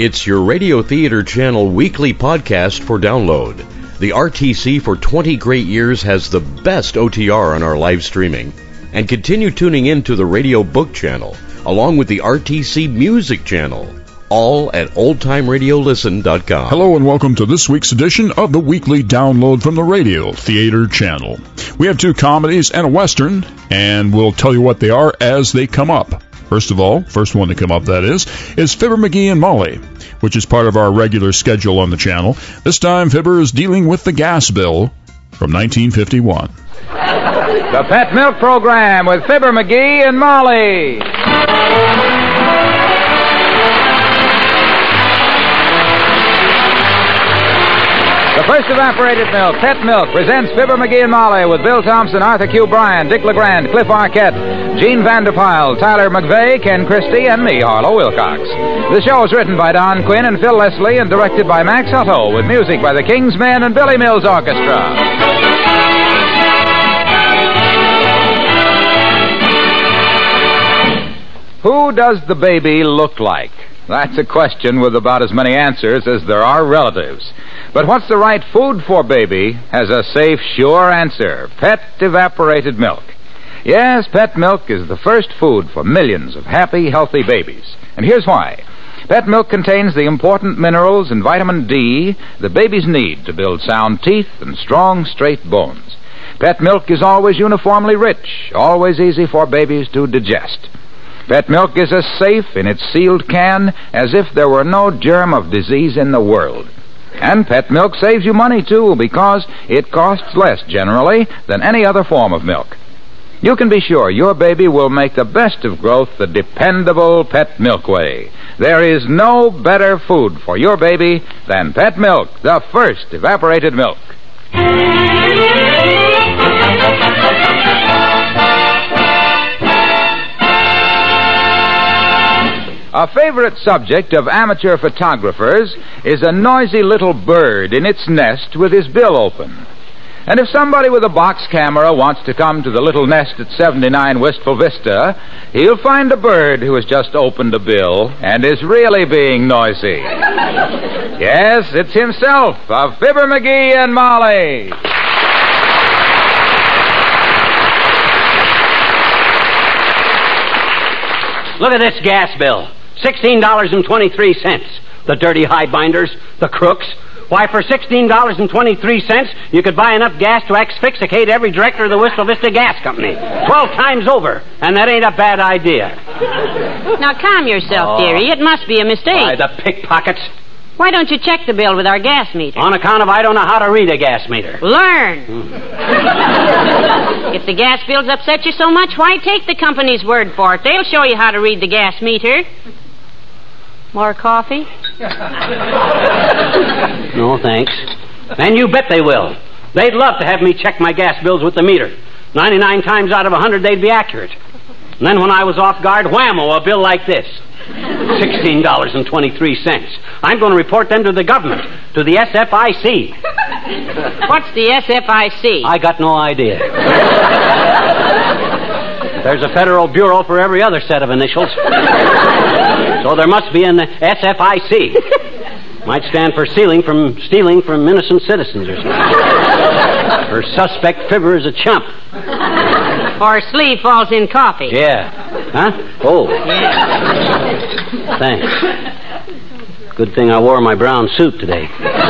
It's your Radio Theater Channel weekly podcast for download. The RTC for 20 great years has the best OTR on our live streaming. And continue tuning in to the Radio Book Channel, along with the RTC Music Channel. All at oldtimeradiolisten.com. Hello and welcome to this week's edition of the weekly download from the Radio Theater Channel. We have two comedies and a Western, and we'll tell you what they are as they come up. First of all, first one to come up, that is Fibber McGee and Molly, which is part of our regular schedule on the channel. This time, Fibber is dealing with the gas bill from 1951. The Pet Milk Program with Fibber McGee and Molly. The first evaporated milk, Pet Milk, presents Fibber McGee and Molly with Bill Thompson, Arthur Q. Bryan, Dick LeGrand, Cliff Arquette, Gene Vanderpyle, Tyler McVeigh, Ken Christie, and me, Harlow Wilcox. The show is written by Don Quinn and Phil Leslie and directed by Max Hutto with music by the King's Men and Billy Mills Orchestra. Who does the baby look like? That's a question with about as many answers as there are relatives. But what's the right food for baby has a safe, sure answer. Pet evaporated milk. Yes, Pet milk is the first food for millions of happy, healthy babies. And here's why. Pet milk contains the important minerals and vitamin D the babies need to build sound teeth and strong, straight bones. Pet milk is always uniformly rich, always easy for babies to digest. Pet milk is as safe in its sealed can as if there were no germ of disease in the world. And Pet milk saves you money, too, because it costs less, generally, than any other form of milk. You can be sure your baby will make the best of growth the dependable Pet Milk way. There is no better food for your baby than Pet Milk, the first evaporated milk. A favorite subject of amateur photographers is a noisy little bird in its nest with his bill open. And if somebody with a box camera wants to come to the little nest at 79 Wistful Vista, he'll find a bird who has just opened a bill and is really being noisy. Yes, it's himself, of Fibber McGee and Molly. Look at this gas bill. $16.23. The dirty highbinders, the crooks. Why, for $16.23, you could buy enough gas to asphyxiate every director of the Wistful Vista Gas Company 12 times over, and that ain't a bad idea. Now, calm yourself, dearie. It must be a mistake. Why, the pickpockets. Why don't you check the bill with our gas meter? On account of I don't know how to read a gas meter. Learn. If the gas bills upset you so much, why take the company's word for it? They'll show you how to read the gas meter. More coffee? No, thanks. And you bet they will. They'd love to have me check my gas bills with the meter. 99 times out of 100, they'd be accurate. And then when I was off guard, whammo, a bill like this. $16.23. I'm going to report them to the government, to the SFIC. What's the SFIC? I got no idea. There's a federal bureau for every other set of initials. So there must be an SFIC. Might stand for stealing from innocent citizens or something. Or suspect Fibber is a chump. Or sleeve falls in coffee. Yeah. Huh? Oh. Yeah. Thanks. Good thing I wore my brown suit today.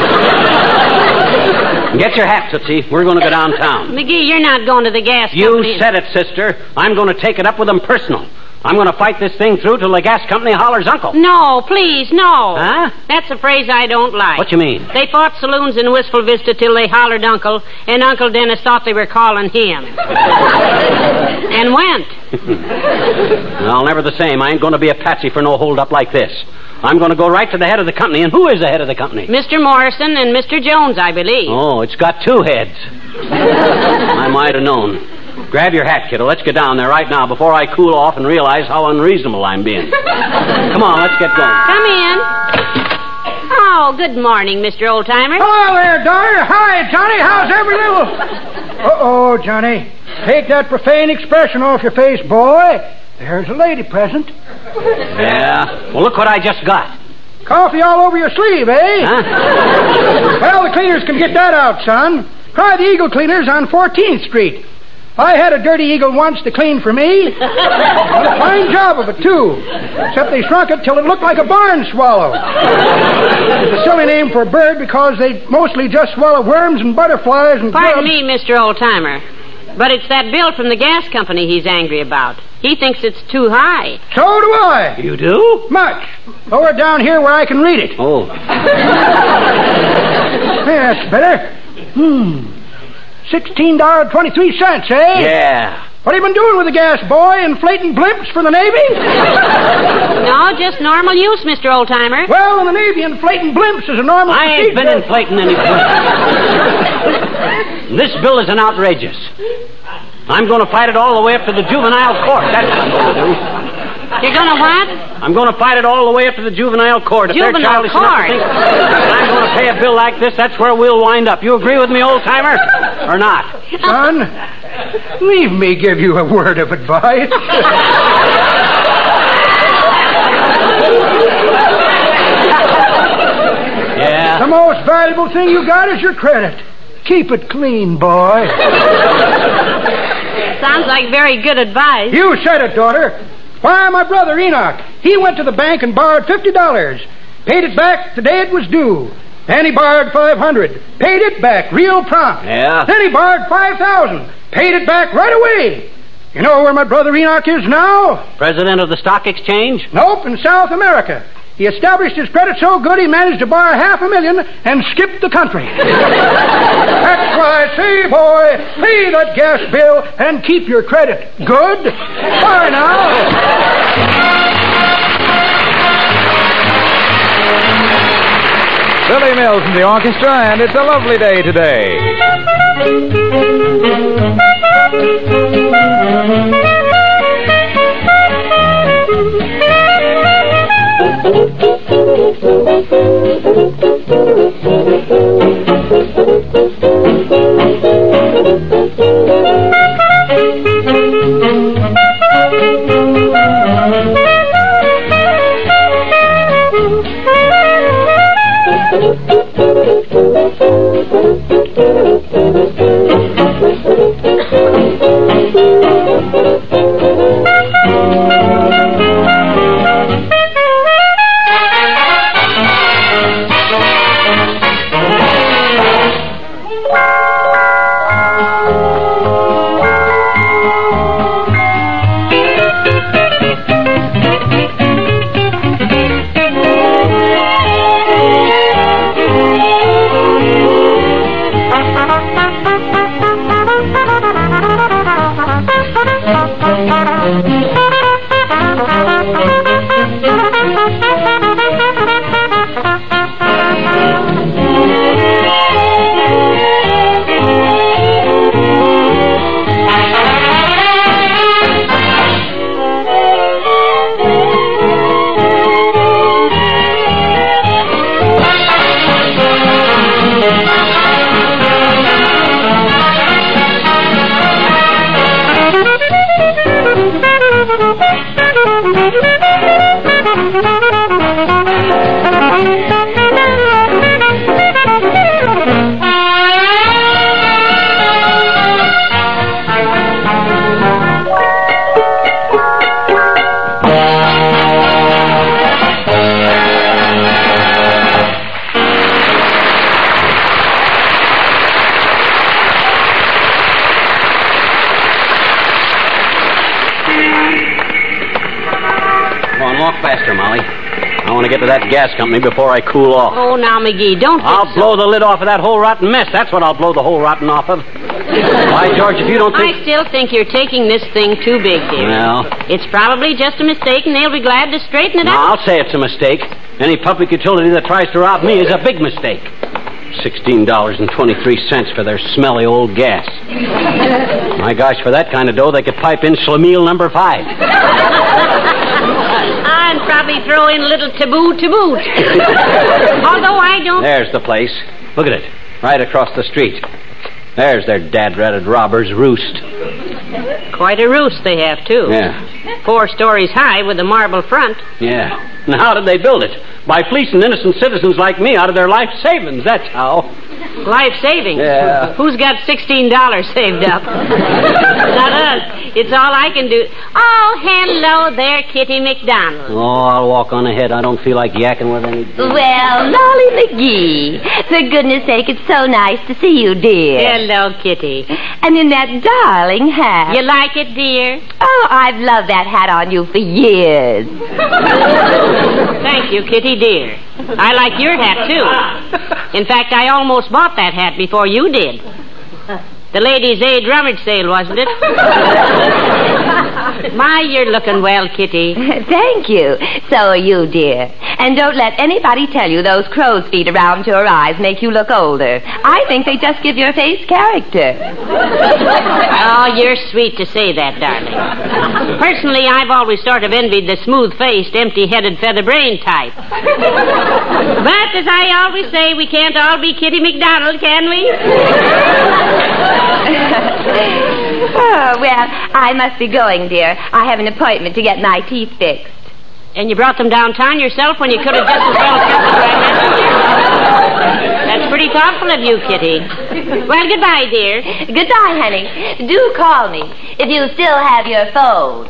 Get your hat, Tootsie. We're going to go downtown. McGee, you're not going to the gas company. You said it, sister. I'm going to take it up with them personal. I'm going to fight this thing through till the gas company hollers uncle. No, please, no. Huh? That's a phrase I don't like. What you mean? They fought saloons in Wistful Vista till they hollered uncle, and Uncle Dennis thought they were calling him. And went. Well, never the same. I ain't going to be a patsy for no hold-up like this. I'm going to go right to the head of the company. And who is the head of the company? Mr. Morrison and Mr. Jones, I believe. Oh, it's got two heads. I might have known. Grab your hat, kiddo. Let's get down there right now before I cool off and realize how unreasonable I'm being. Come on, let's get going. Come in. Oh, good morning, Mr. Oldtimer. Hello there, daughter. Hi, Johnny. How's every little... Uh-oh, Johnny. Take that profane expression off your face, boy. There's a lady present. Yeah. Well, look what I just got. Coffee all over your sleeve, eh? Huh? Well, the cleaners can get that out, son. Try the Eagle Cleaners on 14th Street. I had a dirty eagle once to clean for me. Done a fine job of it, too. Except they shrunk it till it looked like a barn swallow. It's a silly name for a bird because they mostly just swallow worms and butterflies and Pardon grubs. me, Mr. Oldtimer, but it's that bill from the gas company he's angry about. He thinks it's too high. So do I. You do? Much. Lower it down here where I can read it. Oh. That's better. $16.23, eh? Yeah. What have you been doing with the gas, boy? Inflating blimps for the Navy? No, just normal use, Mr. Oldtimer. Well, in the Navy, inflating blimps is a normal I ain't been procedure. inflating any blimps. This bill is an outrageous. I'm going to fight it all the way up to the juvenile court. That's what I'm going to do. You're gonna what? I'm going to fight it all the way up to the juvenile court. If they're Juvenile childish enough to court? think I'm going to pay a bill like this, that's where we'll wind up. You agree with me, old-timer? Or not? Son, leave me give you a word of advice. Yeah. The most valuable thing you got is your credit. Keep it clean, boy. Sounds like very good advice. You said it, daughter. Why, my brother Enoch, he went to the bank and borrowed $50. Paid it back the day it was due. Then he borrowed $500. Paid it back real prompt. Yeah. Then he borrowed $5,000. Paid it back right away. You know where my brother Enoch is now? President of the stock exchange? Nope, in South America. He established his credit so good he managed to borrow $500,000 and skipped the country. That's why I say, boy, pay that gas bill and keep your credit good. Bye now. Billy Mills and the orchestra, and it's a lovely day today. Faster, Molly. I want to get to that gas company before I cool off. Oh, now, McGee, don't get I'll blow the lid off of that whole rotten mess. That's what I'll blow the whole rotten off of. Why, George, if you don't think... I still think you're taking this thing too big, dear. Well... It's probably just a mistake, and they'll be glad to straighten it No, out. I'll say it's a mistake. Any public utility that tries to rob me is a big mistake. $16.23 for their smelly old gas. My gosh, for that kind of dough, they could pipe in Schlemiel number 5. And probably throw in a little taboo to boot. Although I don't... There's the place. Look at it. Right across the street. There's their dad-ratted robber's roost. Quite a roost they have, too. Yeah. 4 stories high with a marble front. Yeah. And how did they build it? By fleecing innocent citizens like me out of their life savings, that's how. Life savings? Yeah. Who's got $16 saved up? Not us. It's all I can do. Oh, hello there, Kitty McDonald. Oh, I'll walk on ahead. I don't feel like yakking with any... Well, Molly McGee, for goodness sake, it's so nice to see you, dear. Hello, Kitty. And in that darling hat. You like it, dear? Oh, I've loved that hat on you for years. Thank you, Kitty, dear. I like your hat, too. In fact, I almost bought that hat before you did. The Ladies' Aid rummage sale, wasn't it? My, you're looking well, Kitty. Thank you. So are you, dear. And don't let anybody tell you those crow's feet around your eyes make you look older. I think they just give your face character. Oh, you're sweet to say that, darling. Personally, I've always sort of envied the smooth-faced, empty-headed, feather-brained type. But, as I always say, we can't all be Kitty McDonald, can we? Oh, well, I must be going, dear. I have an appointment to get my teeth fixed. And you brought them downtown yourself when you could have just as well kept them by messenger? That's pretty thoughtful of you, Kitty. Well, goodbye, dear. Goodbye, honey. Do call me if you still have your phone.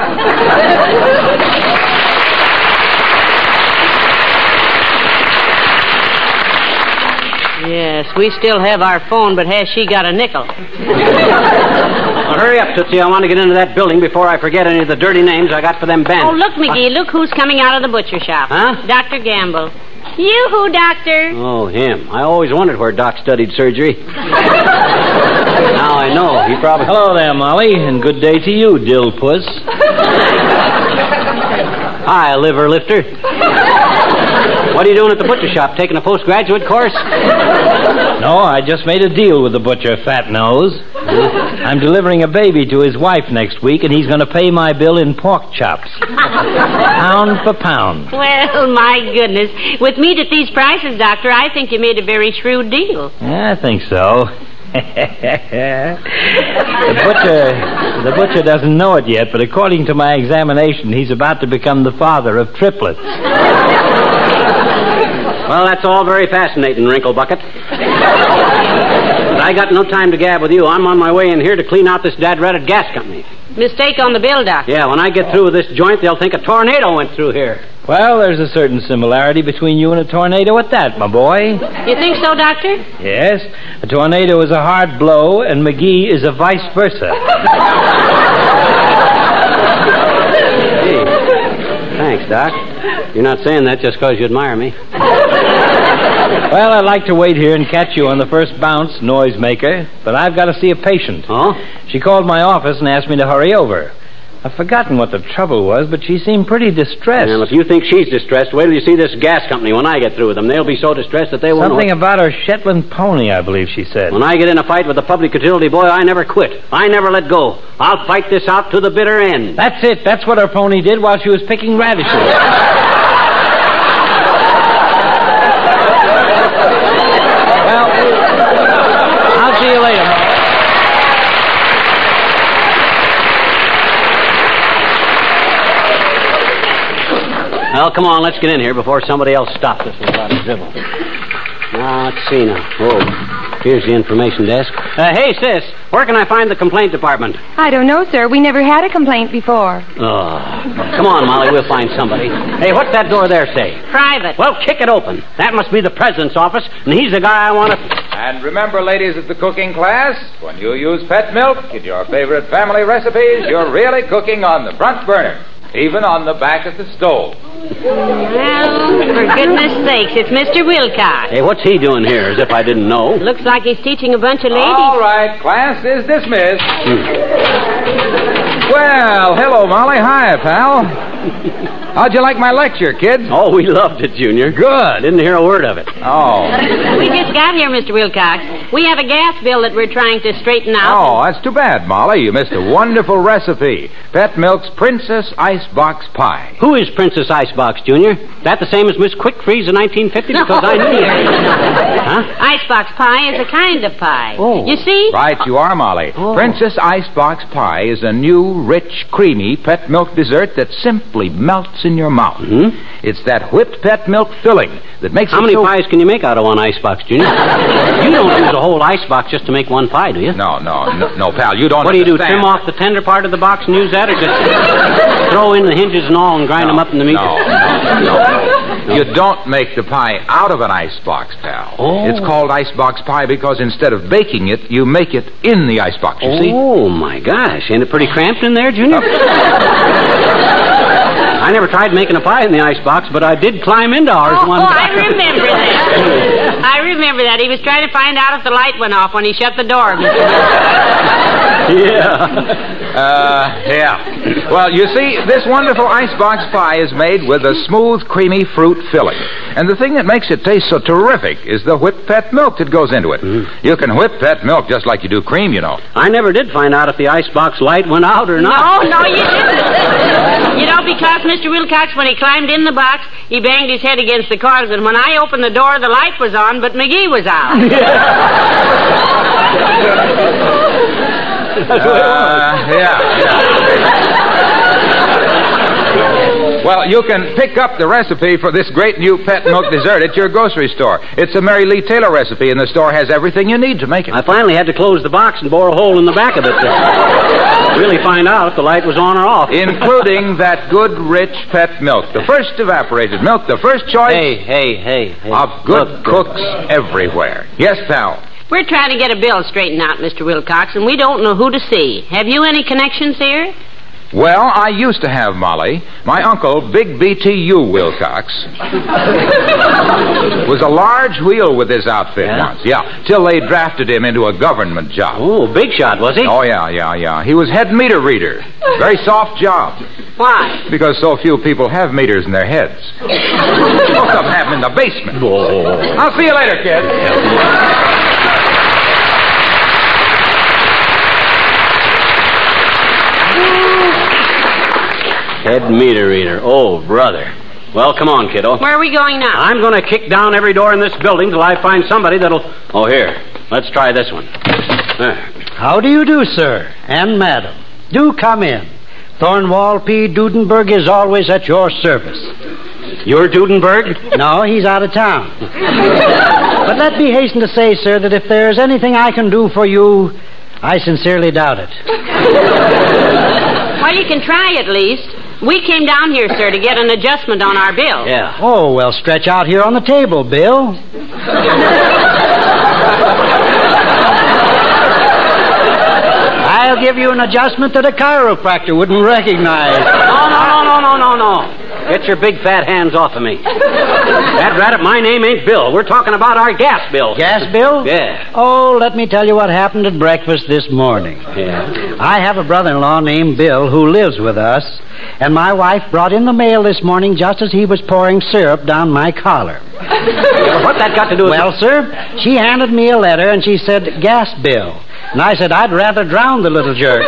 Yes, we still have our phone, but has she got a nickel? Well, hurry up, Tootsie. I want to get into that building before I forget any of the dirty names I got for them bandits. Oh, look, McGee, look who's coming out of the butcher shop. Huh? Dr. Gamble. Yoo-hoo, Doctor. Oh, him. I always wondered where Doc studied surgery. Now I know. He probably... Hello there, Molly, and good day to you, Dill Puss. Hi, liver lifter. What are you doing at the butcher shop? Taking a postgraduate course? No, I just made a deal with the butcher, Fat Nose. I'm delivering a baby to his wife next week, and he's going to pay my bill in pork chops. Pound for pound. Well, my goodness. With meat at these prices, Doctor, I think you made a very shrewd deal. Yeah, I think so. The butcher doesn't know it yet, but according to my examination, he's about to become the father of triplets. Well, that's all very fascinating, Wrinkle Bucket. But I got no time to gab with you. I'm on my way in here to clean out this dad-ratted gas company. Mistake on the bill, Doctor. Yeah, when I get through with this joint, they'll think a tornado went through here. Well, there's a certain similarity between you and a tornado at that, my boy. You think so, Doctor? Yes. A tornado is a hard blow, and McGee is a vice versa. Hey, thanks, Doc. You're not saying that just because you admire me. Well, I'd like to wait here and catch you on the first bounce, noisemaker, but I've got to see a patient. Oh? She called my office and asked me to hurry over. I've forgotten what the trouble was, but she seemed pretty distressed. Well, if you think she's distressed, wait till you see this gas company when I get through with them. They'll be so distressed that they won't... Something about her Shetland pony, I believe she said. When I get in a fight with a public utility boy, I never quit. I never let go. I'll fight this out to the bitter end. That's it. That's what her pony did while she was picking radishes. Well, I'll see you later, Molly. Well, come on, let's get in here before somebody else stops us with a lot of dribble. Now, let's see now. Whoa. Here's the information desk. Hey, sis, where can I find the complaint department? I don't know, sir. We never had a complaint before. Oh. Come on, Molly, we'll find somebody. Hey, what's that door there say? Private. Well, kick it open. That must be the president's office, and he's the guy I want to... And remember, ladies of the cooking class, when you use pet milk in your favorite family recipes, you're really cooking on the front burner, even on the back of the stove. Well, for goodness sakes, it's Mr. Wilcox. Hey, what's he doing here, as if I didn't know? Looks like he's teaching a bunch of ladies. All right, class is dismissed. Well, hello, Molly. Hi, pal. How'd you like my lecture, kids? Oh, we loved it, Junior. Good. Didn't hear a word of it. Oh. We just got here, Mr. Wilcox. We have a gas bill that we're trying to straighten out. Oh, that's too bad, Molly. You missed a wonderful recipe. Pet Milk's Princess Icebox Pie. Who is Princess Icebox, Junior? That the same as Miss Quick Freeze in 1950? Because I knew you. Huh? Icebox pie is a kind of pie. Oh. You see? Right, you are, Molly. Oh. Princess Icebox Pie is a new, rich, creamy pet milk dessert that simply melts in your mouth. Mm-hmm. It's that whipped pet milk filling that makes How it many so... pies can you make out of one icebox, Junior? You don't use a whole icebox just to make one pie, do you? No, pal, you don't What do you do, understand. trim off the tender part of the box and use that, or just throw in the hinges and all and grind them up in the meat? No. You don't make the pie out of an icebox, pal. Oh. It's called icebox pie because instead of baking it, you make it in the icebox, you see? Oh, my gosh. Ain't it pretty cramped in there, Junior? I never tried making a pie in the icebox, but I did climb into ours one time. I remember that. I remember that. He was trying to find out if the light went off when he shut the door. Yeah. Well, you see, this wonderful icebox pie is made with a smooth, creamy fruit filling. And the thing that makes it taste so terrific is the whipped pet milk that goes into it. You can whip pet milk just like you do cream, you know. I never did find out if the icebox light went out or not. No, you didn't. You know, because Mr. Wilcox, when he climbed in the box, he banged his head against the coils, and when I opened the door, the light was on, but McGee was out. Well, you can pick up the recipe for this great new pet milk dessert at your grocery store. It's a Mary Lee Taylor recipe, and the store has everything you need to make it. I finally had to close the box and bore a hole in the back of it to really find out if the light was on or off. Including that good, rich pet milk. The first evaporated milk, the first choice Hey. of good cooks everywhere. Yes, pal. We're trying to get a bill straightened out, Mr. Wilcox, and we don't know who to see. Have you any connections here? Well, I used to have, Molly. My uncle, Big B.T.U. Wilcox, was a large wheel with his outfit once. Yeah, till they drafted him into a government job. Oh, big shot, was he? Oh, yeah. He was head meter reader. Very soft job. Why? Because so few people have meters in their heads. Most of them have them in the basement. Oh. I'll see you later, kid. Head meter reader. Oh, brother. Well, come on, kiddo. Where are we going now? I'm going to kick down every door in this building till I find somebody that'll... Oh, here. Let's try this one. There. How do you do, sir and madam? Do come in. Thornwall P. Dudenberg is always at your service. You're Dudenberg? No, he's out of town. But let me hasten to say, sir, that if there's anything I can do for you, I sincerely doubt it. Well, you can try at least. We came down here, sir, to get an adjustment on our bill. Yeah. Oh, well, stretch out here on the table, Bill. I'll give you an adjustment that a chiropractor wouldn't recognize. No. Get your big fat hands off of me. Dad rat it, my name ain't Bill. We're talking about our gas bill. Gas bill? Yeah. Oh, let me tell you what happened at breakfast this morning. Yeah. I have a brother-in-law named Bill who lives with us, and my wife brought in the mail this morning just as he was pouring syrup down my collar. What's that got to do with... Well, sir, she handed me a letter, and she said, gas bill. And I said, I'd rather drown the little jerk.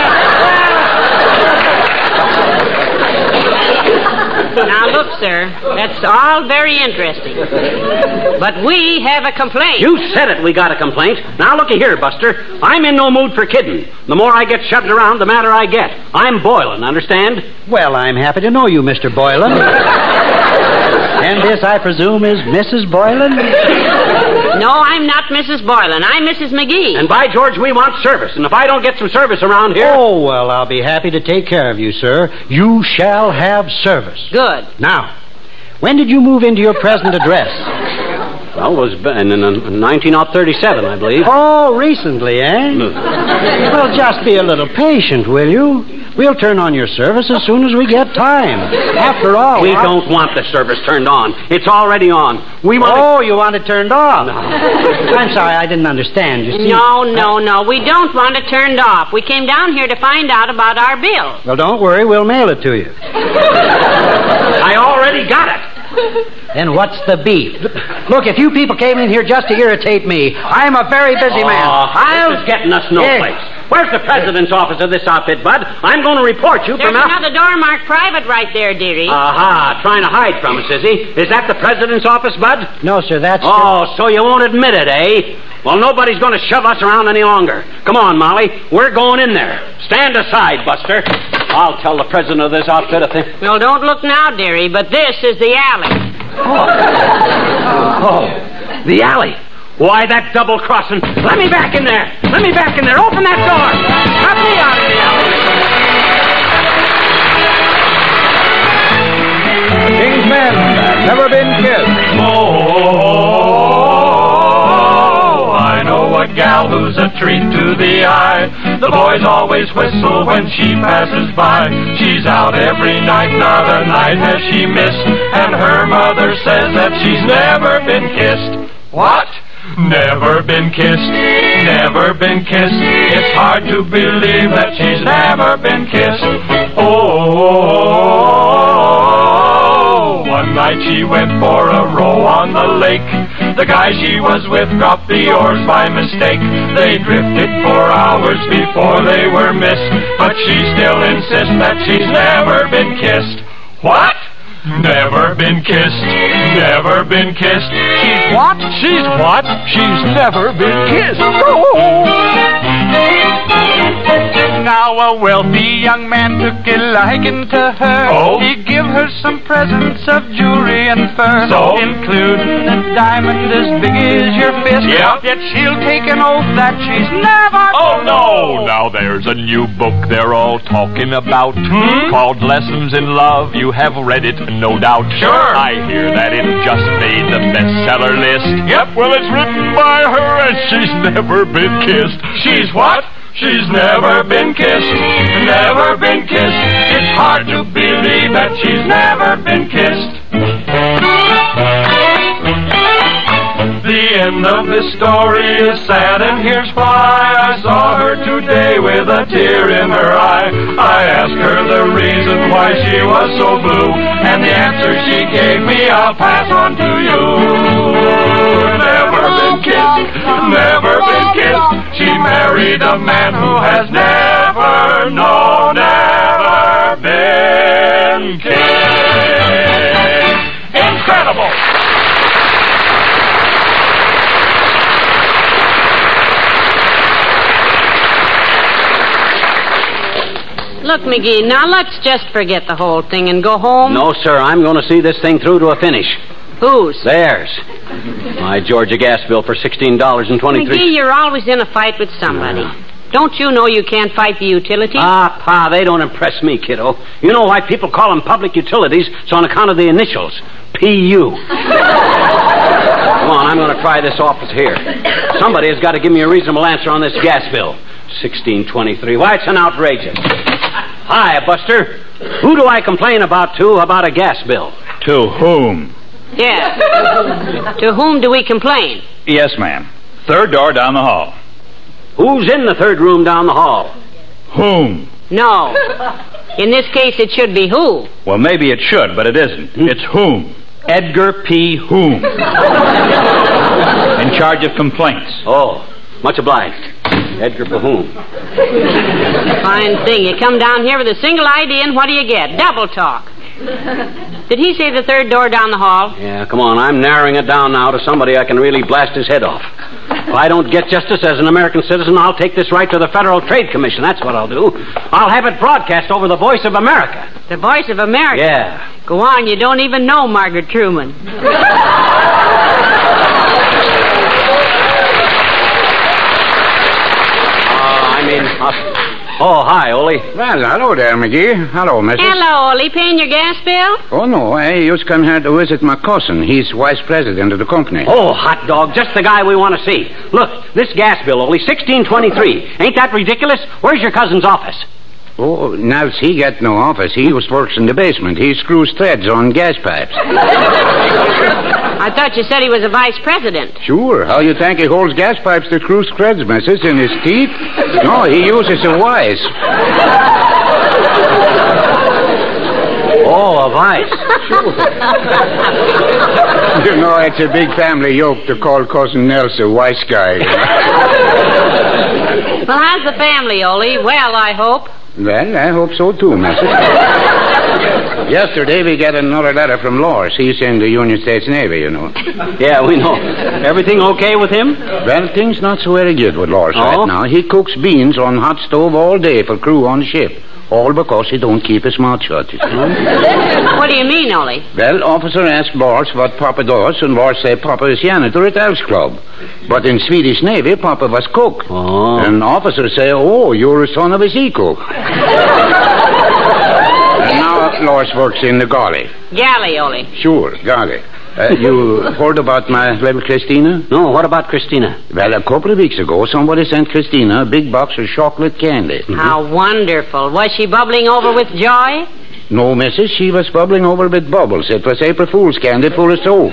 Now, look, sir, that's all very interesting. But we have a complaint. You said it, we got a complaint. Now, looky here, Buster. I'm in no mood for kidding. The more I get shoved around, the madder I get. I'm boiling, understand? Well, I'm happy to know you, Mr. Boylan. And this, I presume, is Mrs. Boylan? No, I'm not Mrs. Boylan. I'm Mrs. McGee. And by George, we want service. And if I don't get some service around here... Oh, well, I'll be happy to take care of you, sir. You shall have service. Good. Now, when did you move into your present address? Well, it was in 1937, I believe. Oh, recently, eh? Well, just be a little patient, will you? We'll turn on your service as soon as we get time. After all... We don't want the service turned on. It's already on. We want Oh, you want it turned off? No. I'm sorry, I didn't understand. You see... No. We don't want it turned off. We came down here to find out about our bill. Well, don't worry. We'll mail it to you. I already got it. Then what's the beef? Look, if you people came in here just to irritate me, I'm a very busy man. This is getting us no place. Where's the president's office of this outfit, Bud? I'm going to report you There's from out... another door marked private right there, dearie. Aha, trying to hide from us, is he? Is that the president's office, Bud? No, sir, that's... Oh, so you won't admit it, eh? Well, nobody's going to shove us around any longer. Come on, Molly. We're going in there. Stand aside, Buster. I'll tell the president of this outfit a thing. Well, don't look now, dearie, but this is the alley. Oh, the alley. Why, that double-crossing. Let me back in there. Let me back in there. Open that door. Let me out of the alley. King's Men have never been kissed. Oh, I know a gal who's a treat to the eye. The boys always whistle when she passes by. She's out every night, not a night has she missed. And her mother says that she's never been kissed. What? Never been kissed, never been kissed. It's hard to believe that she's never been kissed. Oh, one night she went for a row on the lake. The guy she was with dropped the oars by mistake. They drifted for hours before they were missed. But she still insists that she's never been kissed. What? Never been kissed, never been kissed. She's what? She's what? She's never been kissed. Oh. Now a wealthy young man took a liking to her. Oh. He give her some presents of jewelry and fur, so? Including a diamond as big as your fist. Yeah. Yet she'll take an oath that she's never... Oh, no! Now there's a new book they're all talking about, called Lessons in Love. You have read it, no doubt. Sure. I hear that it just made the bestseller list. Yep, well, it's written by her and she's never been kissed. She's what? She's never been kissed, never been kissed. It's hard to believe that she's never been kissed. The end of this story is sad, and here's why. I saw her today with a tear in her eye. I asked her the reason why she was so blue, and the answer she gave me I'll pass on to you. Never been kissed, never been kissed. She married a man who has never, no, never been kissed. Incredible! Look, McGee, now let's just forget the whole thing and go home. No, sir. I'm going to see this thing through to a finish. Whose? Theirs. My Georgia gas bill for $16.23. McGee, you're always in a fight with somebody. Don't you know you can't fight the utilities? Ah, Pa, they don't impress me, kiddo. You know why people call them public utilities? It's on account of the initials. P.U. Come on, I'm going to try this office here. Somebody has got to give me a reasonable answer on this gas bill. $16.23. Why, it's an outrageous. Hi, Buster. Who do I complain about a gas bill? To whom? Yes. To whom do we complain? Yes, ma'am. Third door down the hall. Who's in the third room down the hall? Whom? No. In this case, it should be who. Well, maybe it should, but it isn't. It's whom. Edgar P. Whom. In charge of complaints. Oh, much obliged. Edgar for whom? Fine thing. You come down here with a single idea, and what do you get? Double talk. Did he say the third door down the hall? Yeah, come on. I'm narrowing it down now to somebody I can really blast his head off. If I don't get justice as an American citizen, I'll take this right to the Federal Trade Commission. That's what I'll do. I'll have it broadcast over the Voice of America. The Voice of America? Yeah. Go on, you don't even know Margaret Truman. Oh, hi, Ole. Well, hello there, McGee. Hello, Mrs. Hello, Ole. Paying your gas bill? Oh, no. I just come here to visit my cousin. He's vice president of the company. Oh, hot dog. Just the guy we want to see. Look, this gas bill, Ole, $16.23. Ain't that ridiculous? Where's your cousin's office? Oh, now he got no office. He just works in the basement. He screws threads on gas pipes. I thought you said he was a vice president. Sure. How you think he holds gas pipes to screw threads, missus, in his teeth? No, he uses a wise. Oh, a vice. You know, it's a big family yoke to call Cousin Nels a wise guy. Well, how's the family, Ole? Well, I hope. Well, I hope so too, Mrs. Yesterday we got another letter from Lors. He's in the United States Navy, you know. Yeah, we know. Everything okay with him? Well, things not so very good with Lors right now. He cooks beans on hot stove all day for crew on the ship. All because he don't keep his mouth shut. What do you mean, Ole? Well, officer asked Lors what Papa does, and Lors say Papa is janitor at Elks Club. But in Swedish Navy, Papa was cook. Oh. And officer say, oh, you're a son of a sea cook. And now Lors works in the galley. Galley, Ole. Sure, galley. You heard about my little Christina? No, what about Christina? Well, a couple of weeks ago, somebody sent Christina a big box of chocolate candy. How wonderful. Was she bubbling over with joy? No, missus, she was bubbling over with bubbles. It was April Fool's candy full of soap.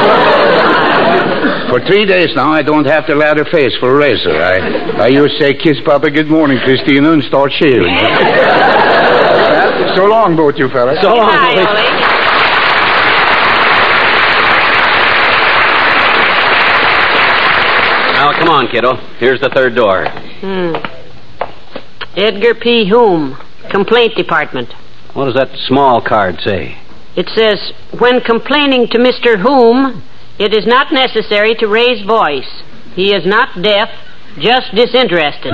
For 3 days now, I don't have to lay her face for a razor. I used to say, kiss Papa good morning, Christina, and start shaving. Well, so long, both you fellas. So long, Bye, Ole. Now, come on, kiddo. Here's the third door. Edgar P. Hume, Complaint Department. What does that small card say? It says, when complaining to Mr. Hume, it is not necessary to raise voice. He is not deaf, just disinterested.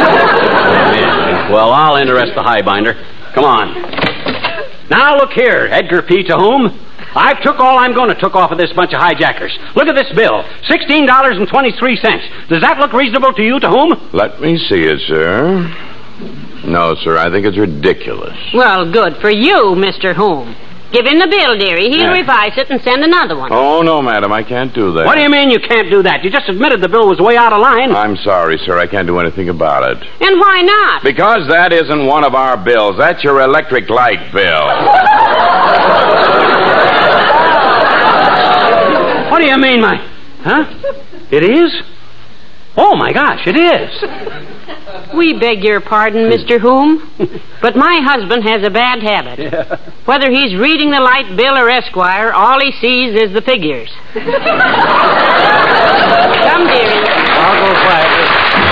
Well, I'll interest the highbinder. Come on. Now, look here, Edgar P. to Hume. I've took all I'm going to took off of this bunch of hijackers. Look at this bill. $16.23. Does that look reasonable to you, to Hume? Let me see it, sir. No, sir, I think it's ridiculous. Well, good for you, Mr. Hume. Give him the bill, dearie. He'll revise it and send another one. Oh, no, madam, I can't do that. What do you mean you can't do that? You just admitted the bill was way out of line. I'm sorry, sir, I can't do anything about it. And why not? Because that isn't one of our bills. That's your electric light bill. What do you mean, Huh? It is? Oh, my gosh, it is. We beg your pardon, Mr. Hume, but my husband has a bad habit. Yeah. Whether he's reading the light bill or Esquire, all he sees is the figures. Come, dearie. I'll go quietly.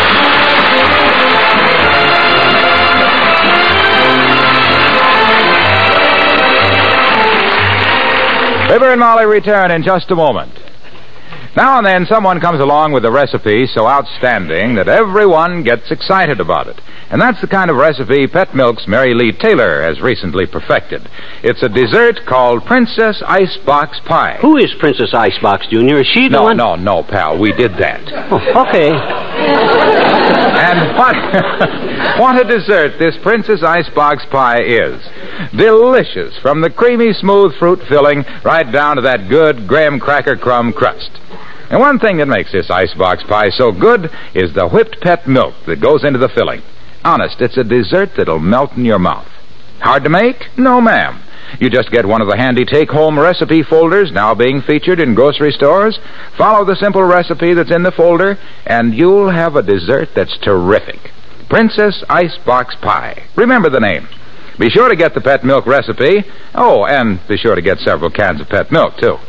Fibber and Molly return in just a moment. Now and then, someone comes along with a recipe so outstanding that everyone gets excited about it. And that's the kind of recipe Pet Milk's Mary Lee Taylor has recently perfected. It's a dessert called Princess Icebox Pie. Who is Princess Icebox, Junior? Is she the one? No, pal. We did that. Oh, okay. And what a dessert this Princess Icebox Pie is. Delicious, from the creamy, smooth fruit filling right down to that good graham cracker crumb crust. And one thing that makes this icebox pie so good is the whipped pet milk that goes into the filling. Honest, it's a dessert that'll melt in your mouth. Hard to make? No, ma'am. You just get one of the handy take-home recipe folders now being featured in grocery stores. Follow the simple recipe that's in the folder, and you'll have a dessert that's terrific. Princess Icebox Pie. Remember the name. Be sure to get the pet milk recipe. Oh, and be sure to get several cans of pet milk, too.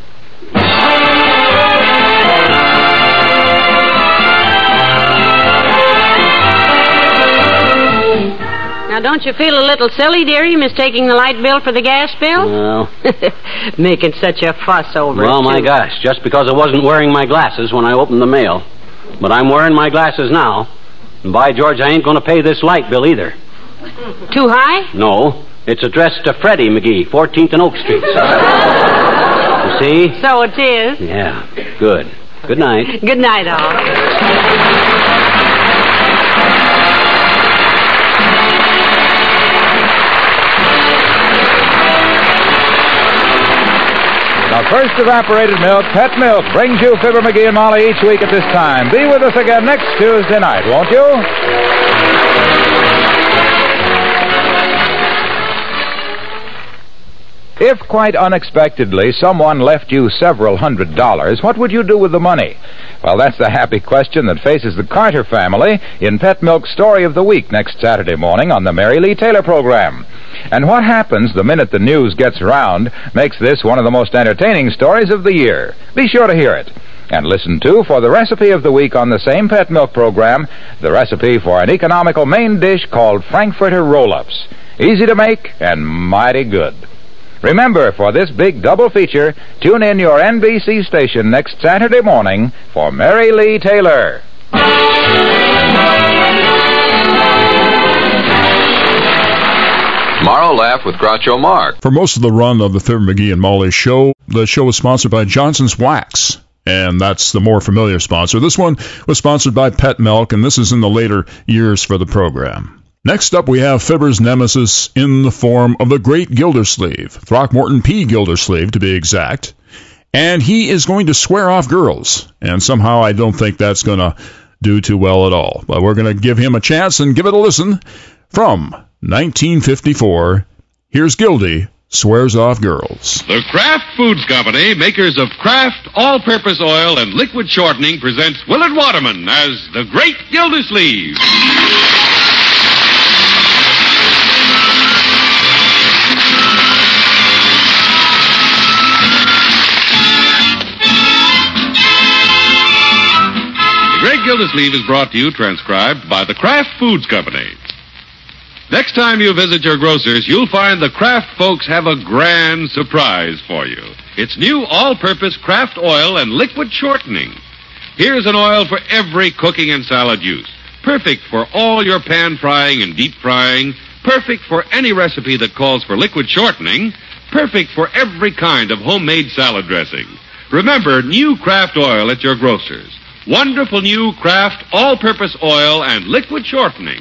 Now, don't you feel a little silly, dearie, mistaking the light bill for the gas bill? Well. Making such a fuss over it, Well, my too. gosh, just because I wasn't wearing my glasses when I opened the mail. But I'm wearing my glasses now. And by George, I ain't going to pay this light bill either. Too high? No, it's addressed to Freddie McGee, 14th and Oak Street. You see? So it is. Yeah, good. Good night. Good night, all. The first evaporated milk, Pet Milk, brings you Fibber McGee and Molly each week at this time. Be with us again next Tuesday night, won't you? If quite unexpectedly someone left you several $100s, what would you do with the money? Well, that's the happy question that faces the Carter family in Pet Milk's Story of the Week next Saturday morning on the Mary Lee Taylor program. And what happens the minute the news gets around makes this one of the most entertaining stories of the year. Be sure to hear it. And listen, too, for the recipe of the week on the same pet milk program, the recipe for an economical main dish called Frankfurter Roll-Ups. Easy to make and mighty good. Remember, for this big double feature, tune in your NBC station next Saturday morning for Mary Lee Taylor. Tomorrow, laugh with Groucho Marx. For most of the run of the Fibber McGee and Molly show, the show was sponsored by Johnson's Wax, and that's the more familiar sponsor. This one was sponsored by Pet Milk, and this is in the later years for the program. Next up, we have Fibber's nemesis in the form of the great Gildersleeve, Throckmorton P. Gildersleeve, to be exact, and he is going to swear off girls, and somehow I don't think that's going to do too well at all. But we're going to give him a chance and give it a listen. From 1954, here's Gildy Swears Off Girls. The Kraft Foods Company, makers of Kraft All-Purpose Oil and Liquid Shortening, presents Willard Waterman as the Great Gildersleeve. The Great Gildersleeve is brought to you, transcribed by the Kraft Foods Company. Next time you visit your grocer's, you'll find the Kraft folks have a grand surprise for you. It's new all-purpose Kraft oil and liquid shortening. Here's an oil for every cooking and salad use. Perfect for all your pan frying and deep frying. Perfect for any recipe that calls for liquid shortening. Perfect for every kind of homemade salad dressing. Remember, new Kraft oil at your grocer's. Wonderful new Kraft all-purpose oil and liquid shortening.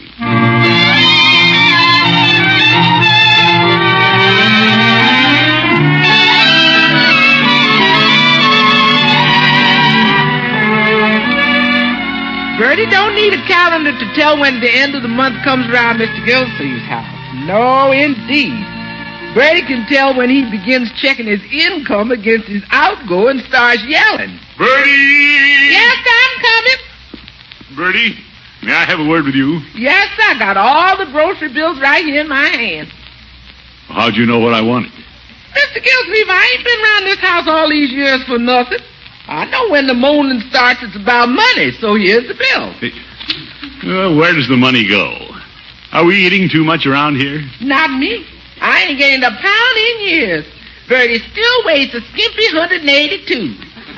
Bertie don't need a calendar to tell when the end of the month comes around Mr. Gildersleeve's house. No, indeed. Bertie can tell when he begins checking his income against his outgo and starts yelling. Bertie! Yes, I'm coming. Bertie, may I have a word with you? Yes, I got all the grocery bills right here in my hand. How'd you know what I wanted? Mr. Gildersleeve, I ain't been around this house all these years for nothing. I know when the moaning starts, it's about money, so here's the bill. Where does the money go? Are we eating too much around here? Not me. I ain't gained a pound in years. Bertie still weighs a skimpy 182.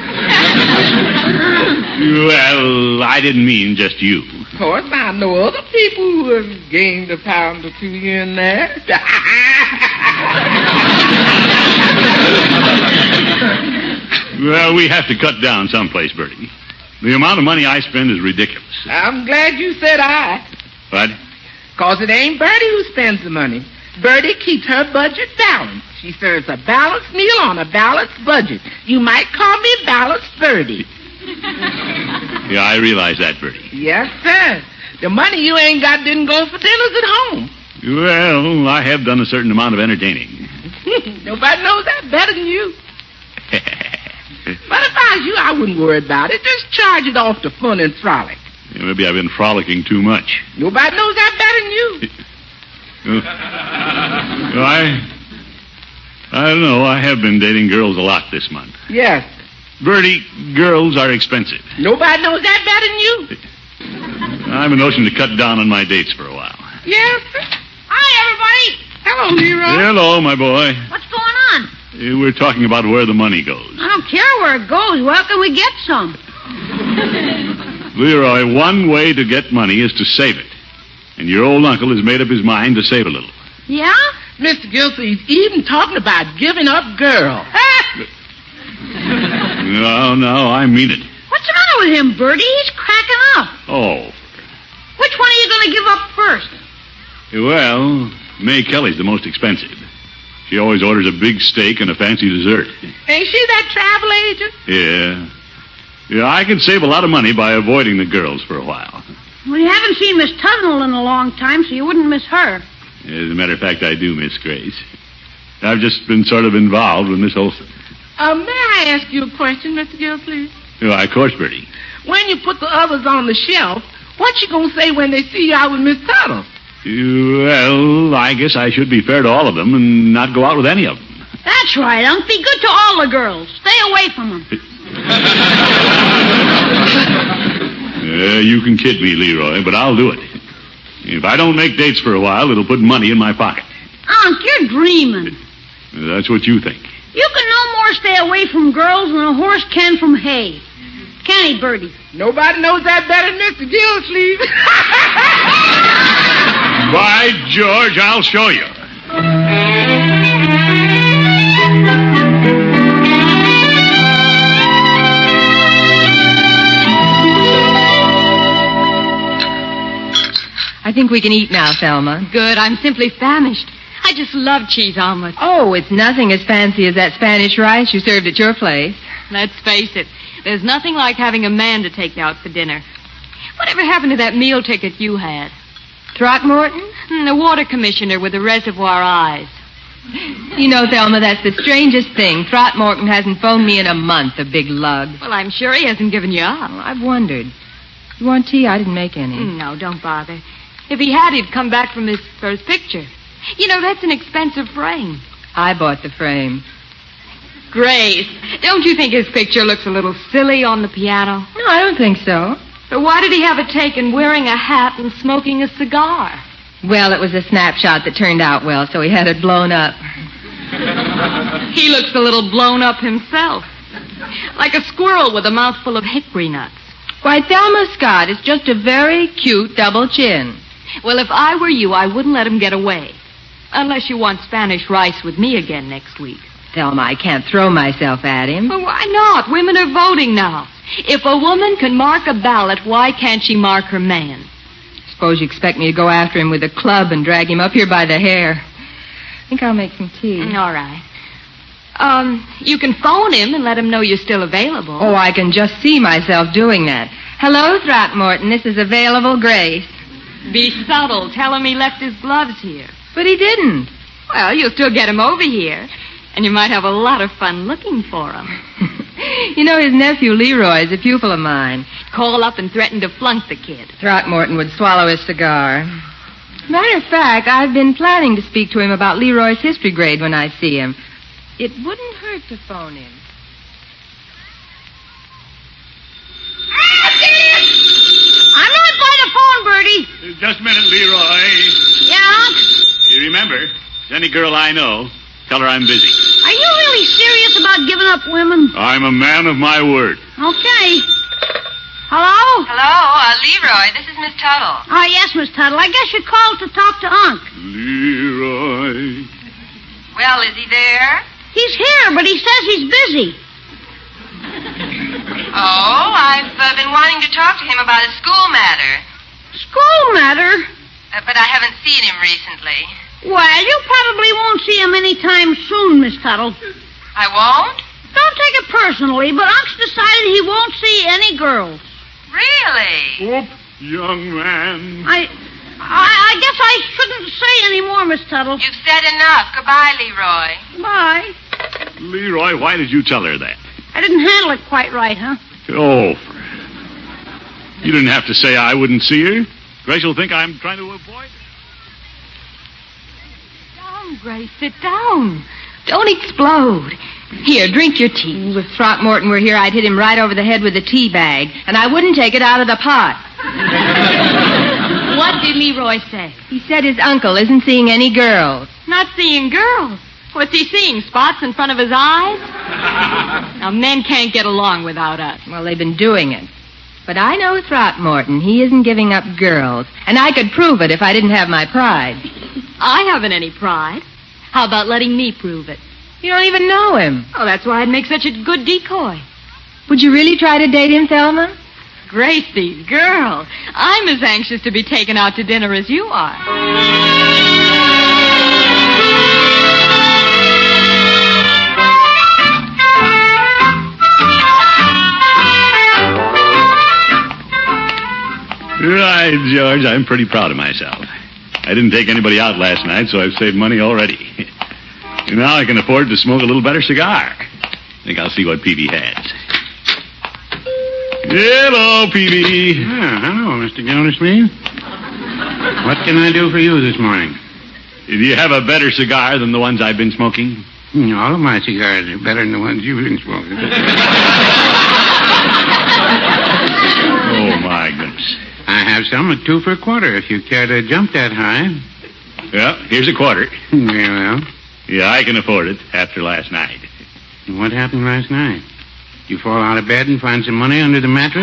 Well, I didn't mean just you. Of course, I know other people who have gained a pound or two here and there. Well, we have to cut down someplace, Bertie. The amount of money I spend is ridiculous. I'm glad you said I. What? 'Cause it ain't Bertie who spends the money. Bertie keeps her budget balanced. She serves a balanced meal on a balanced budget. You might call me Balanced Bertie. Yeah, I realize that, Bertie. Yes, sir. The money you ain't got didn't go for dinners at home. Well, I have done a certain amount of entertaining. Nobody knows that better than you. But if I was you, I wouldn't worry about it. Just charge it off to fun and frolic. Yeah, maybe I've been frolicking too much. Nobody knows that better than you. I don't know. I have been dating girls a lot this month. Yes. Bertie, girls are expensive. Nobody knows that better than you. I have a notion to cut down on my dates for a while. Yes. Hi, everybody. Hello, Leroy. Hello, my boy. What's going on? We're talking about where the money goes. I don't care where it goes. Where can we get some? Leroy, one way to get money is to save it. And your old uncle has made up his mind to save a little. Yeah? Mr. Gildersleeve's even talking about giving up girls. No, I mean it. What's the matter with him, Bertie? He's cracking up. Oh. Which one are you going to give up first? Well, May Kelly's the most expensive. She always orders a big steak and a fancy dessert. Ain't she that travel agent? Yeah, I can save a lot of money by avoiding the girls for a while. Well, you haven't seen Miss Tuzzel in a long time, so you wouldn't miss her. As a matter of fact, I do miss Grace. I've just been sort of involved with Miss Olson. May I ask you a question, Mr. Gildersleeve? Why, of course, Bertie. When you put the others on the shelf, what you gonna say when they see you out with Miss Tuttle? Well, I guess I should be fair to all of them and not go out with any of them. That's right, Unc. Be good to all the girls. Stay away from them. You can kid me, Leroy, but I'll do it. If I don't make dates for a while, it'll put money in my pocket. Unc, you're dreaming. That's what you think. You can no more stay away from girls than a horse can from hay. Can he, Bertie? Nobody knows that better than Mr. Gildersleeve. By George, I'll show you. I think we can eat now, Thelma. Good. I'm simply famished. I just love cheese omelets. Oh, it's nothing as fancy as that Spanish rice you served at your place. Let's face it. There's nothing like having a man to take you out for dinner. Whatever happened to that meal ticket you had? Throckmorton? The water commissioner with the reservoir eyes. You know, Thelma, that's the strangest thing. Throckmorton hasn't phoned me in a month, a big lug. Well, I'm sure he hasn't given you up. Well, I've wondered. You want tea? I didn't make any. No, don't bother. If he had, he'd come back for his picture. You know, that's an expensive frame. I bought the frame. Grace, don't you think his picture looks a little silly on the piano? No, I don't think so. But why did he have it taken wearing a hat and smoking a cigar? Well, it was a snapshot that turned out well, so he had it blown up. He looks a little blown up himself. Like a squirrel with a mouthful of hickory nuts. Why, Thelma Scott is just a very cute double chin. Well, if I were you, I wouldn't let him get away. Unless you want Spanish rice with me again next week. Thelma, I can't throw myself at him. Well, why not? Women are voting now. If a woman can mark a ballot, why can't she mark her man? Suppose you expect me to go after him with a club and drag him up here by the hair. I think I'll make some tea. All right. You can phone him and let him know you're still available. Oh, I can just see myself doing that. Hello, Throckmorton. This is available Grace. Be subtle. Tell him he left his gloves here. But he didn't. Well, you'll still get him over here. And you might have a lot of fun looking for him. You know, his nephew Leroy is a pupil of mine. Call up and threaten to flunk the kid. Throckmorton would swallow his cigar. Matter of fact, I've been planning to speak to him about Leroy's history grade when I see him. It wouldn't hurt to phone him. I'm right by the phone, Bertie. Just a minute, Leroy. Yeah, Unc? You remember, if any girl I know, tell her I'm busy. Are you really serious about giving up women? I'm a man of my word. Okay. Hello? Hello, Leroy. This is Miss Tuttle. Oh, yes, Miss Tuttle. I guess you called to talk to Unc. Leroy. Well, is he there? He's here, but he says he's busy. Oh, I've been wanting to talk to him about a school matter. School matter? But I haven't seen him recently. Well, you probably won't see him any time soon, Miss Tuttle. I won't? Don't take it personally, but Unc's decided he won't see any girls. Really? Whoop, young man. I guess I shouldn't say any more, Miss Tuttle. You've said enough. Goodbye, Leroy. Bye. Leroy, why did you tell her that? I didn't handle it quite right, huh? Oh, you didn't have to say I wouldn't see her. Grace will think I'm trying to avoid her. Sit down, Grace. Sit down. Don't explode. Here, drink your tea. If Throckmorton were here, I'd hit him right over the head with a tea bag, and I wouldn't take it out of the pot. What did Leroy say? He said his uncle isn't seeing any girls. Not seeing girls. What's he seeing? Spots in front of his eyes? Now, men can't get along without us. Well, they've been doing it. But I know Throckmorton. He isn't giving up girls. And I could prove it if I didn't have my pride. I haven't any pride. How about letting me prove it? You don't even know him. Oh, that's why I'd make such a good decoy. Would you really try to date him, Thelma? Gracie, girl, I'm as anxious to be taken out to dinner as you are. Right, George, I'm pretty proud of myself. I didn't take anybody out last night, so I've saved money already. Now I can afford to smoke a little better cigar. I think I'll see what Peavy has. Hello, Peavy. Hello, Mr. Gildersleeve. What can I do for you this morning? Do you have a better cigar than the ones I've been smoking? All of my cigars are better than the ones you've been smoking. Oh, my goodness. I have some at 2 for a quarter if you care to jump that high. Well, here's a quarter. Very well. Yeah, I can afford it after last night. What happened last night? You fall out of bed and find some money under the mattress?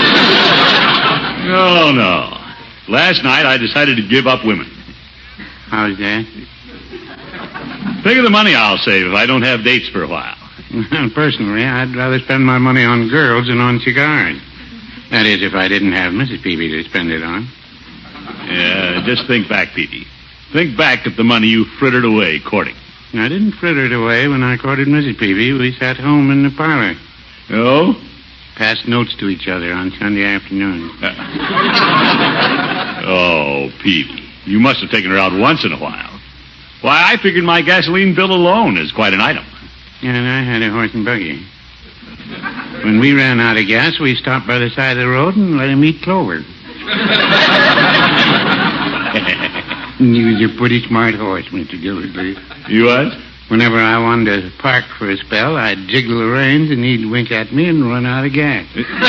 No. Last night I decided to give up women. How's that? Think of the money I'll save if I don't have dates for a while. Personally, I'd rather spend my money on girls than on cigars. That is, if I didn't have Mrs. Peavy to spend it on. Yeah, just think back, Peavy. Think back at the money you frittered away courting. I didn't fritter it away when I courted Mrs. Peavy. We sat home in the parlor. Oh? Passed notes to each other on Sunday afternoon. Oh, Peavy. You must have taken her out once in a while. Why, I figured my gasoline bill alone is quite an item. Yeah, and I had a horse and buggy. When we ran out of gas, we stopped by the side of the road and let him eat clover. He was a pretty smart horse, Mr. Gildersleeve. You what? Whenever I wanted to park for a spell, I'd jiggle the reins and he'd wink at me and run out of gas.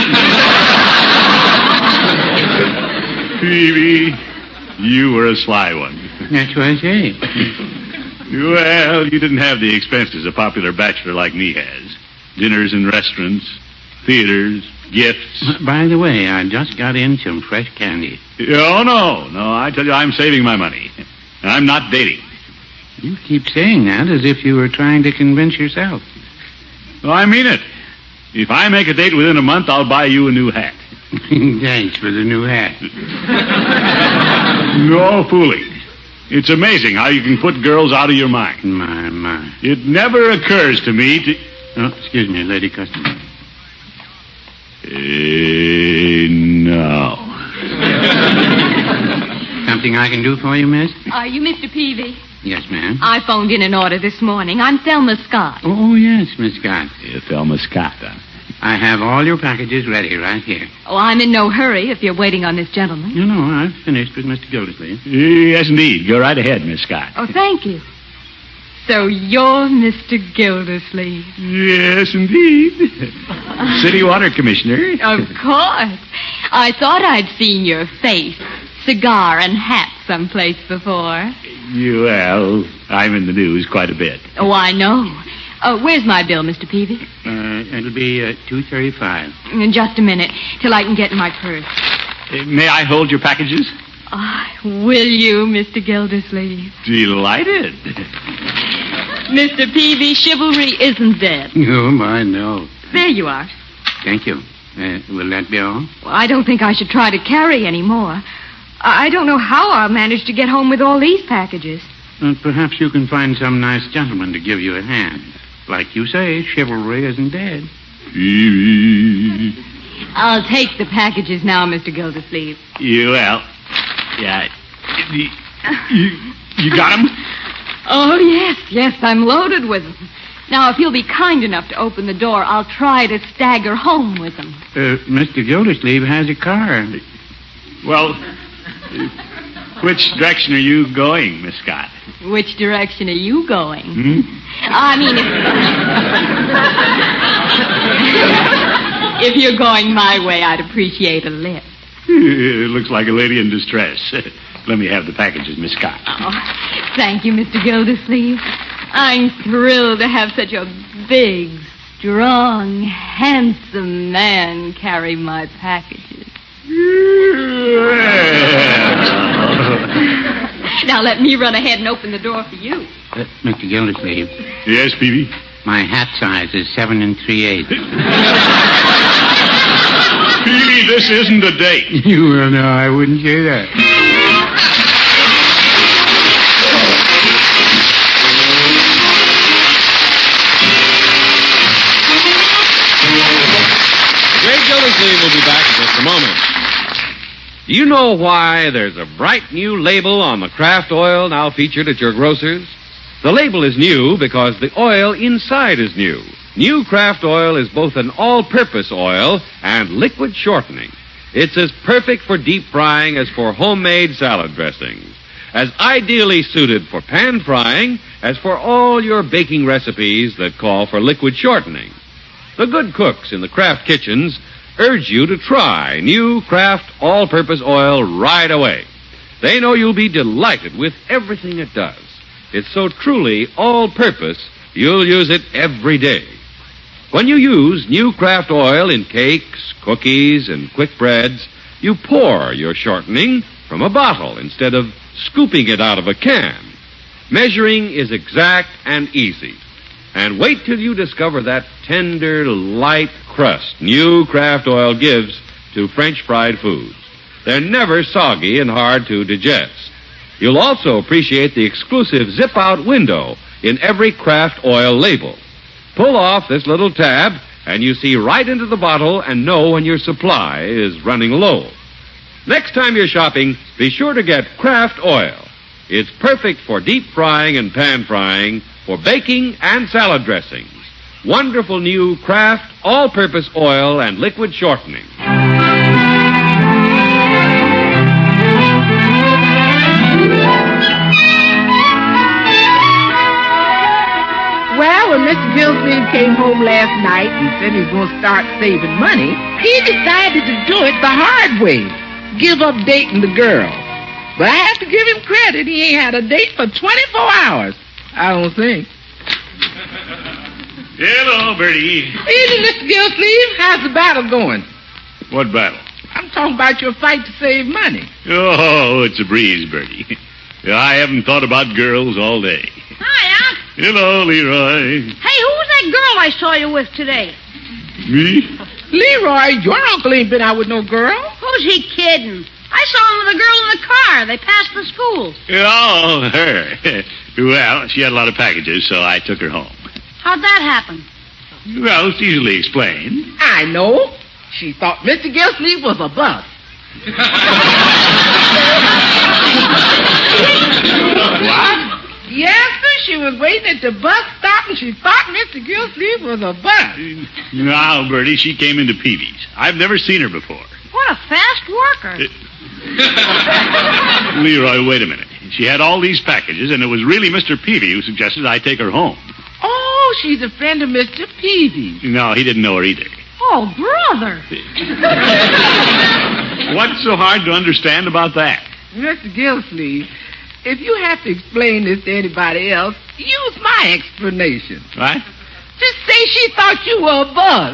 Peavy, you were a sly one. That's what I say. Well, you didn't have the expenses a popular bachelor like me has. Dinners in restaurants, theaters, gifts. By the way, I just got in some fresh candy. Oh, no. I tell you, I'm saving my money. I'm not dating. You keep saying that as if you were trying to convince yourself. Well, I mean it. If I make a date within a month, I'll buy you a new hat. Thanks for the new hat. No fooling. It's amazing how you can put girls out of your mind. My. It never occurs to me to... Oh, excuse me, lady customer. No. Something I can do for you, miss? Are you Mr. Peavy? Yes, ma'am. I phoned in an order this morning. I'm Thelma Scott. Oh, yes, Miss Scott. Thelma Scott, huh? I have all your packages ready right here. Oh, I'm in no hurry if you're waiting on this gentleman. No, I've finished with Mr. Gildersleeve. Yes, indeed. Go right ahead, Miss Scott. Oh, thank you. So you're Mr. Gildersleeve? Yes, indeed. City Water Commissioner. Of course. I thought I'd seen your face, cigar and hat someplace before. Well, I'm in the news quite a bit. Oh, I know. Where's my bill, Mr. Peavy? It'll be $2.35. Just a minute, till I can get in my purse. May I hold your packages? Will you, Mr. Gildersleeve? Delighted. Mr. Peavy, chivalry isn't dead. Oh, my, no. There you are. Thank you. Will that be all? Well, I don't think I should try to carry any more. I don't know how I'll manage to get home with all these packages. Perhaps you can find some nice gentleman to give you a hand. Like you say, chivalry isn't dead. I'll take the packages now, Mr. Gildersleeve. Yeah. You got them? Oh, yes, I'm loaded with them. Now, if you'll be kind enough to open the door, I'll try to stagger home with them. Mr. Gildersleeve has a car. Well, which direction are you going, Miss Scott? Which direction are you going? I mean, if you're going my way, I'd appreciate a lift. It looks like a lady in distress. Let me have the packages, Miss Scott. Oh, thank you, Mr. Gildersleeve. I'm thrilled to have such a big, strong, handsome man carry my packages. Now let me run ahead and open the door for you. Mr. Gildersleeve. Yes, Peavy? My hat size is 7 3/8. Peavy, this isn't a date. Well, no, I wouldn't say that. Greg Gildersleeve will be back in just a moment. Do you know why there's a bright new label on the Kraft oil now featured at your grocer's? The label is new because the oil inside is new. New Kraft oil is both an all-purpose oil and liquid shortening. It's as perfect for deep frying as for homemade salad dressings, as ideally suited for pan frying as for all your baking recipes that call for liquid shortening. The good cooks in the Kraft kitchens urge you to try new Kraft all-purpose oil right away. They know you'll be delighted with everything it does. It's so truly all-purpose, you'll use it every day. When you use new Kraft oil in cakes, cookies, and quick breads, you pour your shortening from a bottle instead of scooping it out of a can. Measuring is exact and easy. And wait till you discover that tender, light crust new Kraft oil gives to French fried foods. They're never soggy and hard to digest. You'll also appreciate the exclusive zip-out window in every Kraft oil label. Pull off this little tab, and you see right into the bottle and know when your supply is running low. Next time you're shopping, be sure to get Kraft oil. It's perfect for deep frying and pan frying, for baking and salad dressings. Wonderful new Kraft all-purpose oil and liquid shortening. Well, when Mr. Gillsleeve came home last night and said he was going to start saving money, he decided to do it the hard way. Give up dating the girl. But I have to give him credit. He ain't had a date for 24 hours. I don't think. Hello, Bertie. Evening, Mr. Gillsleeve. How's the battle going? What battle? I'm talking about your fight to save money. Oh, it's a breeze, Bertie. I haven't thought about girls all day. Hi, Unc. Hello, Leroy. Hey, who was that girl I saw you with today? Me? Leroy, your uncle ain't been out with no girl. Who's he kidding? I saw him with a girl in the car. They passed the school. Oh, her. Well, she had a lot of packages, so I took her home. How'd that happen? Well, it's easily explained. I know. She thought Mr. Gillsleeve was a bus. What? Yes, sir. She was waiting at the bus stop and she thought Mr. Gillsleeve was a bus. Now, Bertie, she came into Peavy's. I've never seen her before. What a fast worker. Leroy, wait a minute. She had all these packages, and it was really Mr. Peavy who suggested I take her home. Oh, she's a friend of Mr. Peavy's. No, he didn't know her either. Oh, brother. What's so hard to understand about that? Mr. Gillsleeve, if you have to explain this to anybody else, use my explanation. What? Just say she thought you were a buzz.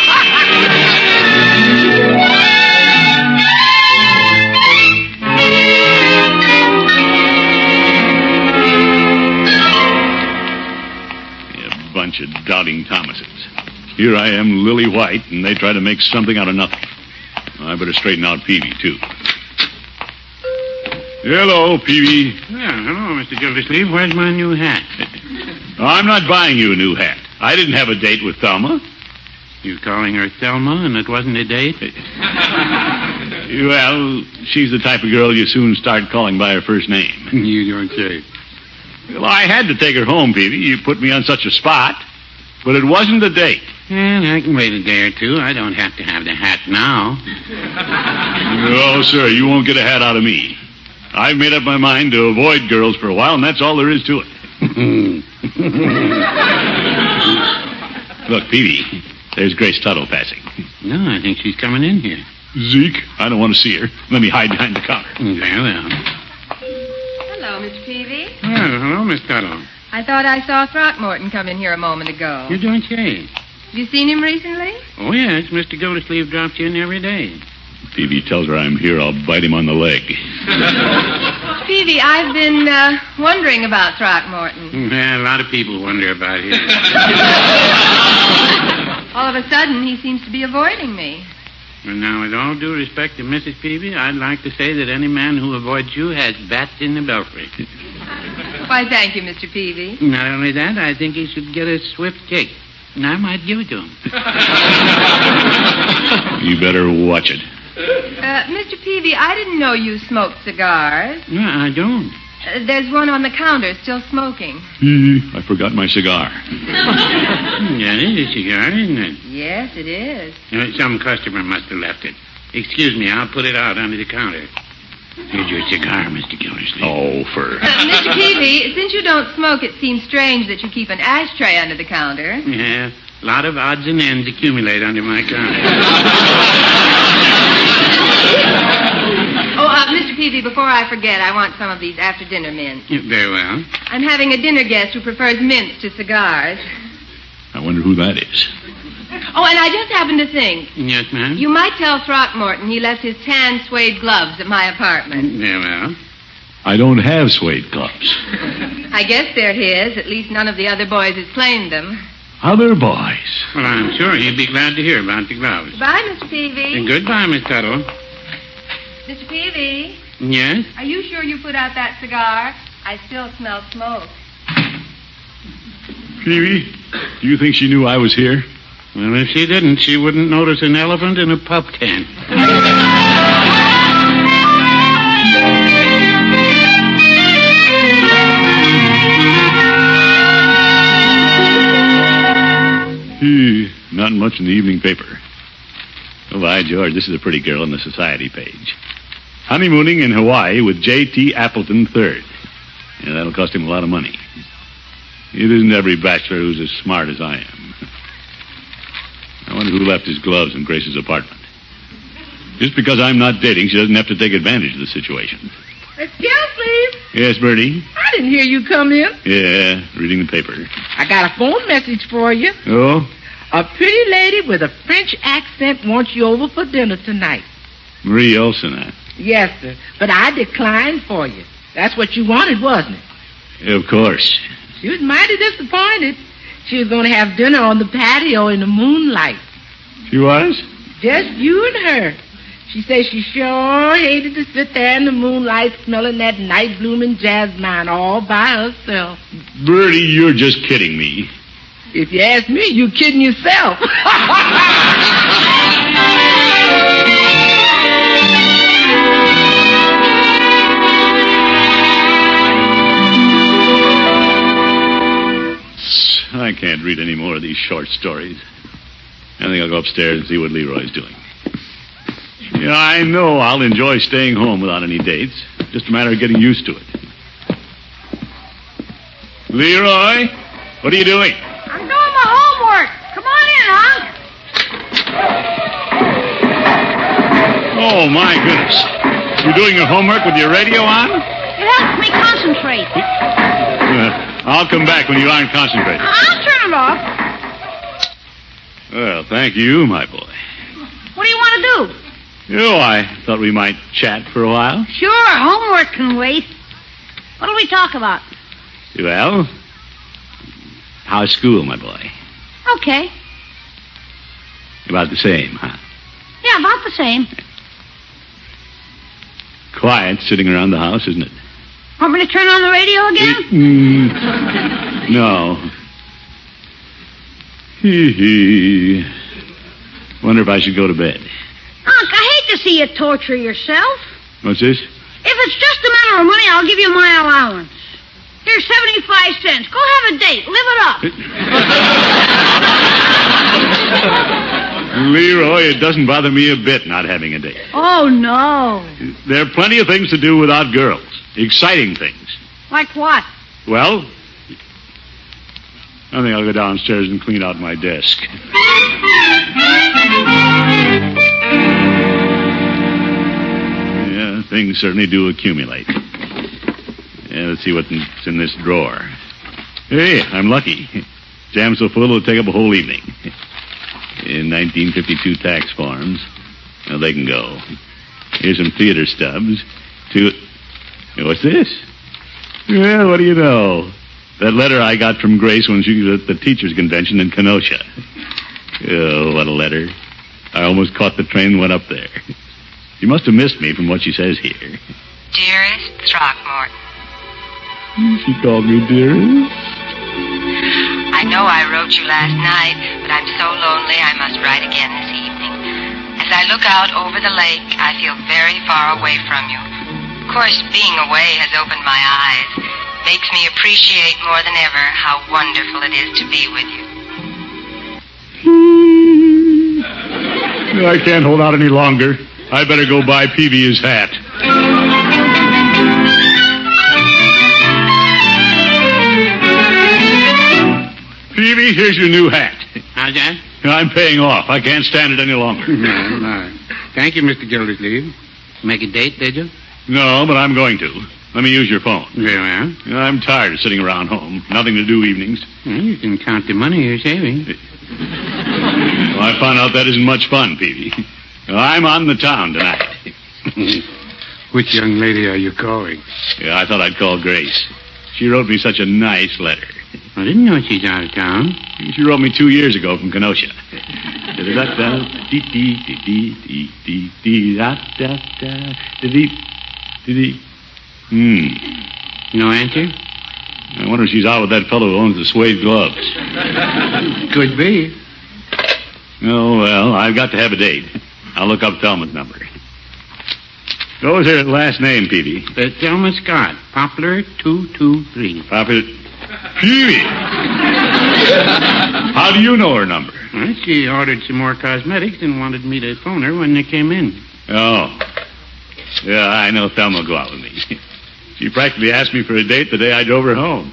A bunch of doubting Thomases. Here I am, Lily White, and they try to make something out of nothing. I better straighten out Peavy, too. Hello, Peavy. Hello, Mr. Gildersleeve. Where's my new hat? I'm not buying you a new hat. I didn't have a date with Thelma. You calling her Thelma and it wasn't a date? Well, she's the type of girl you soon start calling by her first name. You don't say. Well, I had to take her home, Peavy. You put me on such a spot. But it wasn't a date. Well, I can wait a day or two. I don't have to have the hat now. No, sir, you won't get a hat out of me. I've made up my mind to avoid girls for a while, and that's all there is to it. Look, Peavy, there's Grace Tuttle passing. No, I think she's coming in here. Zeke, I don't want to see her. Let me hide behind the counter. Very well. Hello, Mr. Peavy. Well, hello, Miss Tuttle. I thought I saw Throckmorton come in here a moment ago. You don't say. Have you seen him recently? Oh, yes. Mr. Gildersleeve drops in every day. Peavy tells her I'm here, I'll bite him on the leg. Peavy, I've been wondering about Throckmorton. Well, a lot of people wonder about him. All of a sudden, he seems to be avoiding me. Well, now, with all due respect to Mrs. Peavy, I'd like to say that any man who avoids you has bats in the belfry. Why, thank you, Mr. Peavy. Not only that, I think he should get a swift kick. And I might give it to him. You better watch it. Mr. Peavy, I didn't know you smoked cigars. No, I don't. There's one on the counter still smoking. I forgot my cigar. That is a cigar, isn't it? Yes, it is. Some customer must have left it. Excuse me, I'll put it out under the counter. Here's your cigar, Mr. Gildersleeve. Oh, Mr. Peavy, since you don't smoke, it seems strange that you keep an ashtray under the counter. Yeah, a lot of odds and ends accumulate under my counter. Mr. Peavy, before I forget, I want some of these after-dinner mints. Very well. I'm having a dinner guest who prefers mints to cigars. I wonder who that is. Oh, and I just happened to think. Yes, ma'am? You might tell Throckmorton he left his tan suede gloves at my apartment. Very well. I don't have suede gloves. I guess they're his. At least none of the other boys has claimed them. Other boys? Well, I'm sure he'd be glad to hear about the gloves. Goodbye, Mr. Peavy. And goodbye, Miss Tuttle. Mr. Peavy? Yes? Are you sure you put out that cigar? I still smell smoke. Peavy, do you think she knew I was here? Well, if she didn't, she wouldn't notice an elephant in a pup tent. Not much in the evening paper. Oh, by George, this is a pretty girl on the society page. Honeymooning in Hawaii with J.T. Appleton III. Yeah, that'll cost him a lot of money. It isn't every bachelor who's as smart as I am. I wonder who left his gloves in Grace's apartment. Just because I'm not dating, she doesn't have to take advantage of the situation. Miss Gildersleeve? Yes, Bertie? I didn't hear you come in. Yeah, reading the paper. I got a phone message for you. Oh? A pretty lady with a French accent wants you over for dinner tonight. Marie Olson, huh? Yes, sir. But I declined for you. That's what you wanted, wasn't it? Of course. She was mighty disappointed. She was going to have dinner on the patio in the moonlight. She was? Just you and her. She said she sure hated to sit there in the moonlight smelling that night-blooming jasmine all by herself. Bertie, you're just kidding me. If you ask me, you're kidding yourself. I can't read any more of these short stories. I think I'll go upstairs and see what Leroy's doing. Yeah, I know I'll enjoy staying home without any dates. Just a matter of getting used to it. Leroy, what are you doing? I'm doing my homework. Come on in, Unc. Oh, my goodness. You're doing your homework with your radio on? It helps me concentrate. I'll come back when you aren't concentrating. I'll turn it off. Well, thank you, my boy. What do you want to do? Oh, I thought we might chat for a while. Sure, homework can wait. What'll we talk about? Well, how's school, my boy? Okay. About the same, huh? Yeah, about the same. Quiet sitting around the house, isn't it? Want me to turn on the radio again? No. Hee. Wonder if I should go to bed. Unc, I hate to see you torture yourself. What's this? If it's just a matter of money, I'll give you my allowance. Here's 75 cents. Go have a date. Live it up. Leroy, it doesn't bother me a bit not having a date. Oh, no. There are plenty of things to do without girls. Exciting things. Like what? Well, I think I'll go downstairs and clean out my desk. Yeah, things certainly do accumulate. Yeah, let's see what's in this drawer. Hey, I'm lucky. Jam so full it'll take up a whole evening. In 1952 tax forms. Now, they can go. Here's some theater stubs. What's this? Well, what do you know? That letter I got from Grace when she was at the teachers' convention in Kenosha. Oh, what a letter. I almost caught the train and went up there. She must have missed me from what she says here. Dearest Throckmorton. She called me dearest. I know I wrote you last night, but I'm so lonely I must write again this evening. As I look out over the lake, I feel very far away from you. Of course, being away has opened my eyes. Makes me appreciate more than ever how wonderful it is to be with you. I can't hold out any longer. I better go buy Peavy his hat. Peavy, here's your new hat. How's that? I'm paying off. I can't stand it any longer. Thank you, Mr. Gildersleeve. Make a date, did you? No, but I'm going to. Let me use your phone. Very well. I'm tired of sitting around home. Nothing to do evenings. Well, you can count the money you're saving. Well, I found out that isn't much fun, Peavy. I'm on the town tonight. Which young lady are you calling? Yeah, I thought I'd call Grace. She wrote me such a nice letter. I didn't know she's out of town. She wrote me 2 years ago from Kenosha. No answer? I wonder if she's out with that fellow who owns the suede gloves. Could be. Oh, well, I've got to have a date. I'll look up Thelma's number. What was her last name, Peavy? Thelma Scott. Poplar 223. Poplar... Peavy! How do you know her number? Well, she ordered some more cosmetics and wanted me to phone her when they came in. Oh. Yeah, I know Thelma will go out with me. She practically asked me for a date the day I drove her home.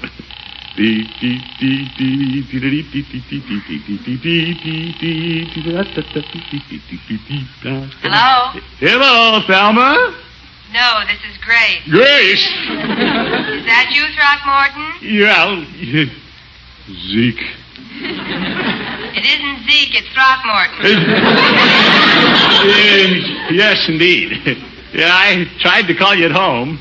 Hello? Hello, Thelma? No, this is Grace. Grace? Is that you, Throckmorton? Yeah. Zeke. It isn't Zeke, it's Throckmorton. Yes, indeed. Yeah, I tried to call you at home.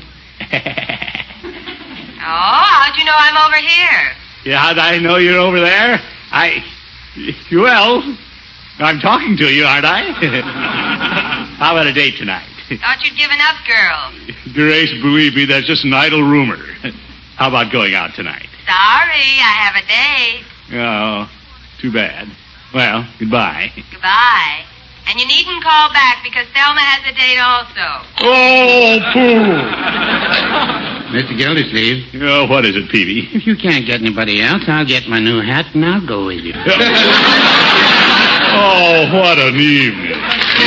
Oh, how'd you know I'm over here? Yeah, how'd I know you're over there? Well, I'm talking to you, aren't I? How about a date tonight? Thought you'd given up, girl. Grace, believe me, that's just an idle rumor. How about going out tonight? Sorry, I have a date. Oh, too bad. Well, goodbye. Goodbye. And you needn't call back because Thelma has a date also. Oh, pooh! Mr. Gildersleeve. Oh, what is it, Peavy? If you can't get anybody else, I'll get my new hat and I'll go with you. Oh, what an evening.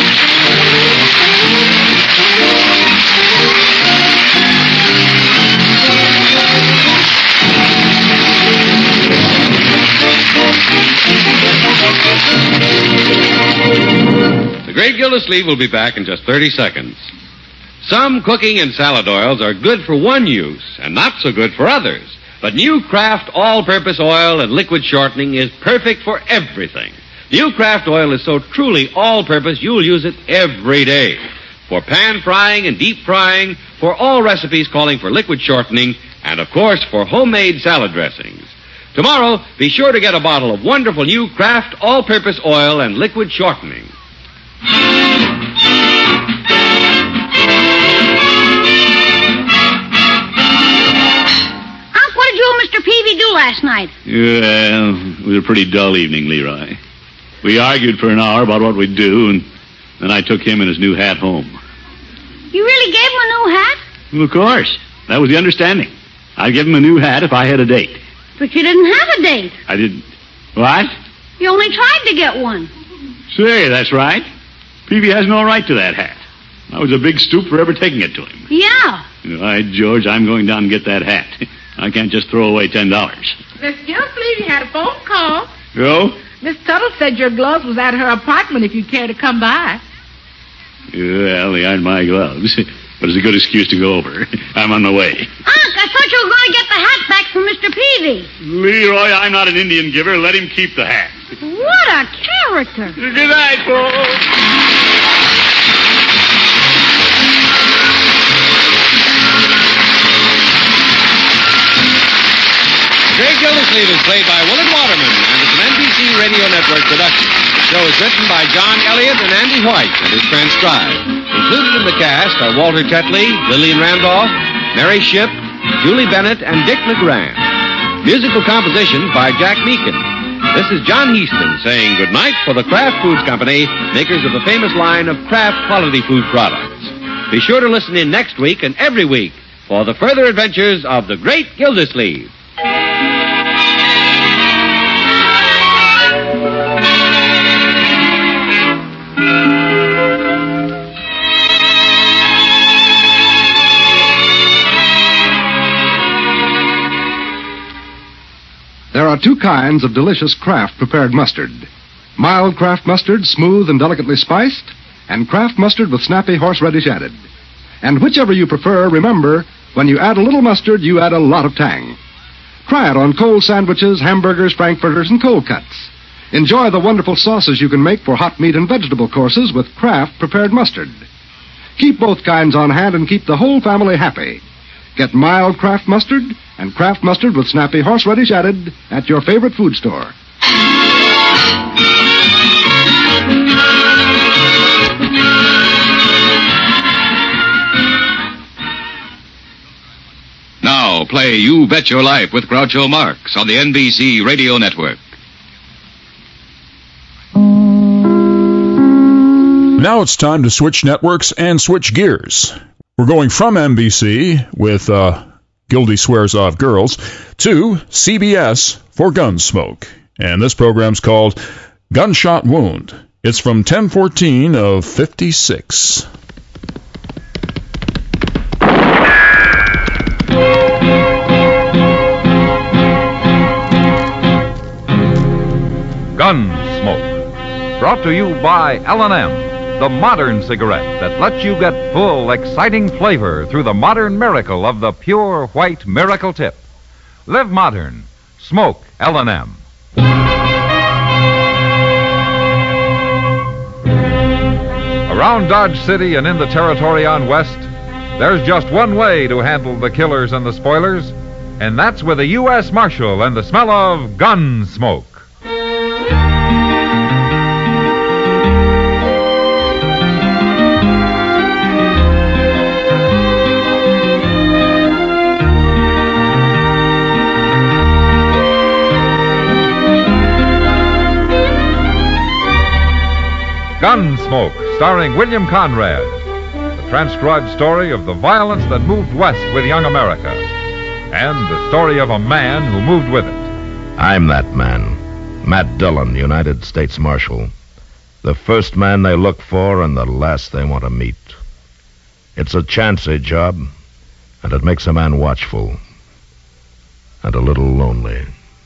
The Great Gildersleeve will be back in just 30 seconds. Some cooking and salad oils are good for one use and not so good for others. But new Kraft all-purpose oil and liquid shortening is perfect for everything. New Kraft oil is so truly all-purpose you'll use it every day. For pan frying and deep frying, for all recipes calling for liquid shortening, and of course for homemade salad dressings. Tomorrow, be sure to get a bottle of wonderful new Kraft all-purpose oil and liquid shortening. What did you and Mr. Peavy do last night? Well, it was a pretty dull evening, Leroy. We argued for an hour about what we'd do, and then I took him and his new hat home. You really gave him a new hat? Well, of course. That was the understanding. I'd give him a new hat if I had a date. But you didn't have a date. I didn't... What? You only tried to get one. Say, that's right. Peavy has no right to that hat. I was a big stoop for ever taking it to him. Yeah. All right, George, I'm going down and get that hat. I can't just throw away $10. Miss Gildersleeve, you had a phone call. Oh? Miss Tuttle said your gloves was at her apartment if you care to come by. Well, they aren't my gloves. But it's a good excuse to go over. I'm on my way. Unc, I thought you were going to get the hat back from Mr. Peavy. Leroy, I'm not an Indian giver. Let him keep the hat. What a character. Good night, folks. Great Gildersleeve is played by Willard Waterman, and it's an NBC Radio Network production. The show is written by John Elliott and Andy White and is transcribed. Included in the cast are Walter Tetley, Lillian Randolph, Mary Shipp, Julie Bennett, and Dick LeGrand. Musical compositions by Jack Meakin. This is John Heaston saying goodnight for the Kraft Foods Company, makers of the famous line of Kraft quality food products. Be sure to listen in next week and every week for the further adventures of the Great Gildersleeve. are two kinds of delicious Kraft prepared mustard. Mild Kraft mustard, smooth and delicately spiced, and Kraft mustard with snappy horseradish added. And whichever you prefer, remember, when you add a little mustard, you add a lot of tang. Try it on cold sandwiches, hamburgers, frankfurters, and cold cuts. Enjoy the wonderful sauces you can make for hot meat and vegetable courses with Kraft prepared mustard. Keep both kinds on hand and keep the whole family happy. Get mild Kraft mustard and Kraft mustard with snappy horseradish added at your favorite food store. Now play You Bet Your Life with Groucho Marx on the NBC Radio Network. Now it's time to switch networks and switch gears. We're going from NBC with Gildy Swears Off Girls to CBS for Gunsmoke. And this program's called Gunshot Wound. It's from 10/14 of 56. Gunsmoke. Brought to you by L&M. The modern cigarette that lets you get full, exciting flavor through the modern miracle of the pure white miracle tip. Live modern. Smoke L&M. Around Dodge City and in the territory on West, there's just one way to handle the killers and the spoilers, and that's with a U.S. Marshal and the smell of gun smoke. Gunsmoke, starring William Conrad. The transcribed story of the violence that moved west with young America. And the story of a man who moved with it. I'm that man. Matt Dillon, United States Marshal. The first man they look for and the last they want to meet. It's a chancy job, and it makes a man watchful. And a little lonely.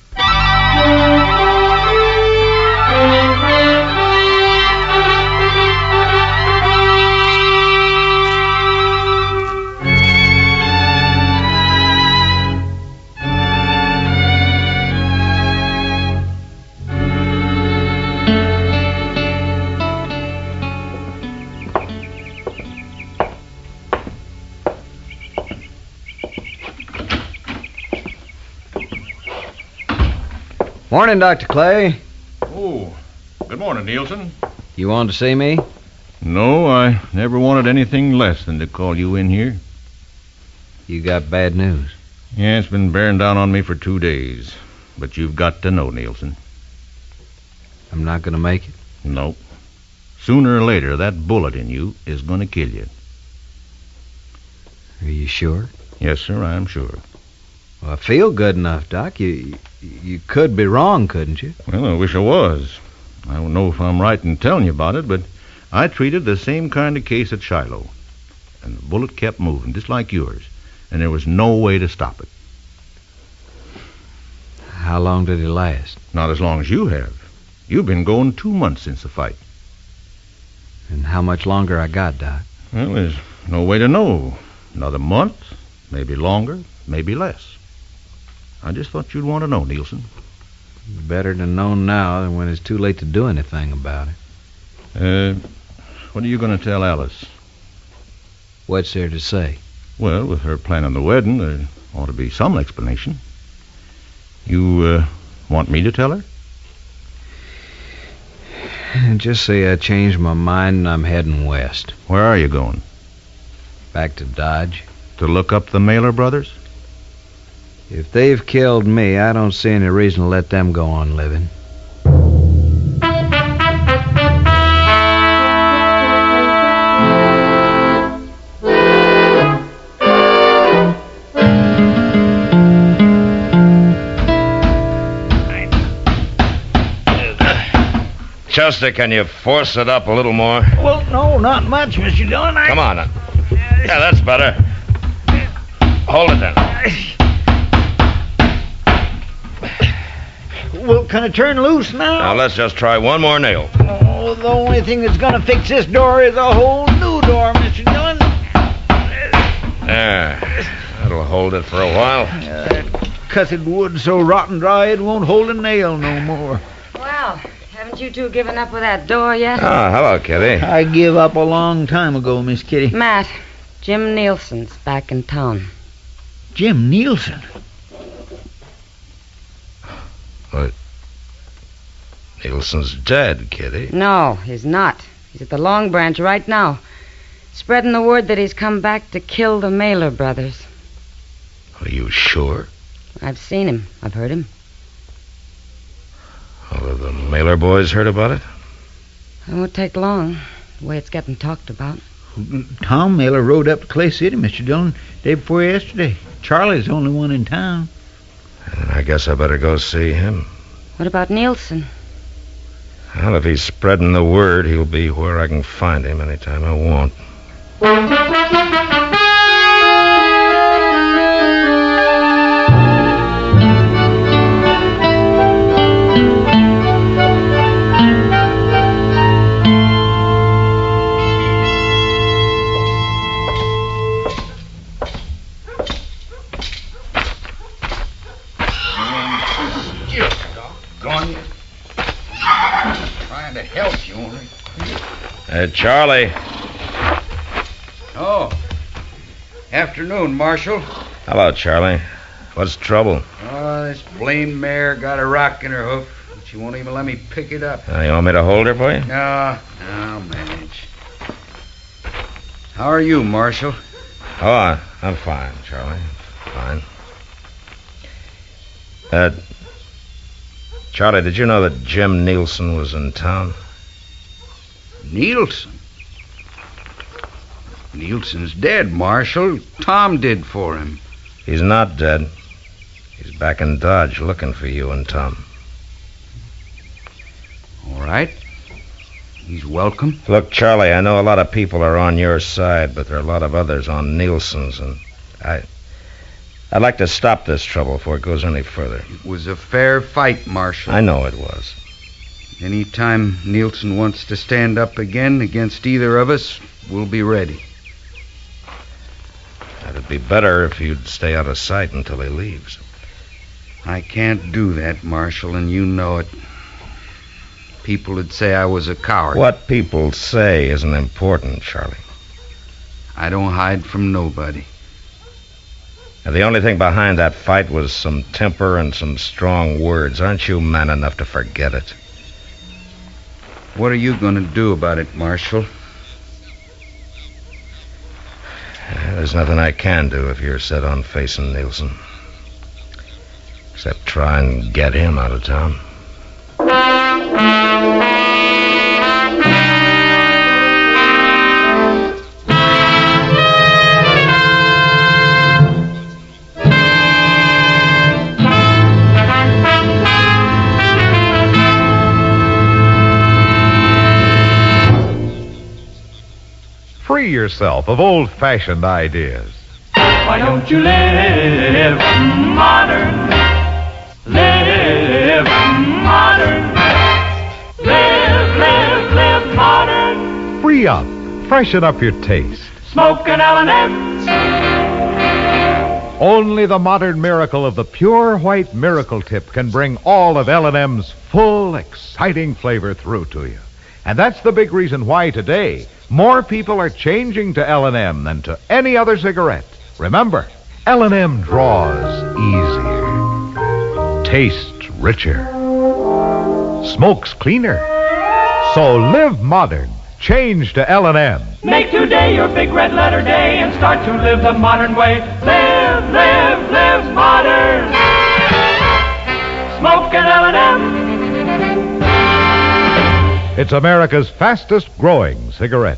Morning, Dr. Clay. Oh, good morning, Nielsen. You wanted to see me? No, I never wanted anything less than to call you in here. You got bad news. Yeah, it's been bearing down on me for 2 days. But you've got to know, Nielsen. I'm not going to make it? No. Sooner or later, that bullet in you is going to kill you. Are you sure? Yes, sir, I am sure. Well, I feel good enough, Doc. You could be wrong, couldn't you? Well, I wish I was. I don't know if I'm right in telling you about it, but I treated the same kind of case at Shiloh. And the bullet kept moving, just like yours. And there was no way to stop it. How long did it last? Not as long as you have. You've been going 2 months since the fight. And how much longer I got, Doc? Well, there's no way to know. Another month, maybe longer, maybe less. I just thought you'd want to know, Nielsen. Better to know now than when it's too late to do anything about it. What are you going to tell Alice? What's there to say? Well, with her planning the wedding, there ought to be some explanation. You, want me to tell her? Just say I changed my mind and I'm heading west. Where are you going? Back to Dodge. To look up the Mailer brothers? If they've killed me, I don't see any reason to let them go on living. Chester, can you force it up a little more? Well, no, not much, Mr. Dillon. Come on. Yeah, that's better. Hold it then. Well, can I turn loose now? Now, let's just try one more nail. Oh, the only thing that's going to fix this door is a whole new door, Mr. Dillon. There. That'll hold it for a while. That cussed wood's so rotten dry it won't hold a nail no more. Well, haven't you two given up with that door yet? Oh, hello, Kitty. I give up a long time ago, Miss Kitty. Matt, Jim Nielsen's back in town. Jim Nielsen? What? Nielsen's dead, Kitty. No, he's not. He's at the Long Branch right now, spreading the word that he's come back to kill the Mailer brothers. Are you sure? I've seen him. I've heard him. Well, have the Mailer boys heard about it? It won't take long, the way it's getting talked about. Tom Mailer rode up to Clay City, Mr. Dillon, day before yesterday. Charlie's the only one in town. I guess I better go see him. What about Nielsen? Well, if he's spreading the word, he'll be where I can find him anytime I want. Trying to help you only. Charlie. Oh. Afternoon, Marshal. Hello, Charlie. What's the trouble? Oh, this blamed mare got a rock in her hoof. She won't even let me pick it up. You want me to hold her for you? No, I'll manage. How are you, Marshal? Oh, I'm fine, Charlie. Fine. Charlie, did you know that Jim Nielsen was in town? Nielsen? Nielsen's dead, Marshal. Tom did for him. He's not dead. He's back in Dodge looking for you and Tom. All right. He's welcome. Look, Charlie, I know a lot of people are on your side, but there are a lot of others on Nielsen's, and I'd like to stop this trouble before it goes any further. It was a fair fight, Marshal. I know it was. Any time Nielsen wants to stand up again against either of us, we'll be ready. It'd be better if you'd stay out of sight until he leaves. I can't do that, Marshal, and you know it. People would say I was a coward. What people say isn't important, Charlie. I don't hide from nobody. And the only thing behind that fight was some temper and some strong words. Aren't you man enough to forget it? What are you going to do about it, Marshal? There's nothing I can do if you're set on facing Nielsen. Except try and get him out of town. Free yourself of old-fashioned ideas. Why don't you live modern? Live modern. Live modern. Free up. Freshen up your taste. Smoke an L&M. Only the modern miracle of the pure white Miracle Tip can bring all of L&M's full, exciting flavor through to you. And that's the big reason why today more people are changing to L&M than to any other cigarette. Remember, L&M draws easier, tastes richer, smokes cleaner. So live modern. Change to L&M. Make today your big red letter day and start to live the modern way. Live modern. Smoke an L&M. It's America's fastest growing cigarette.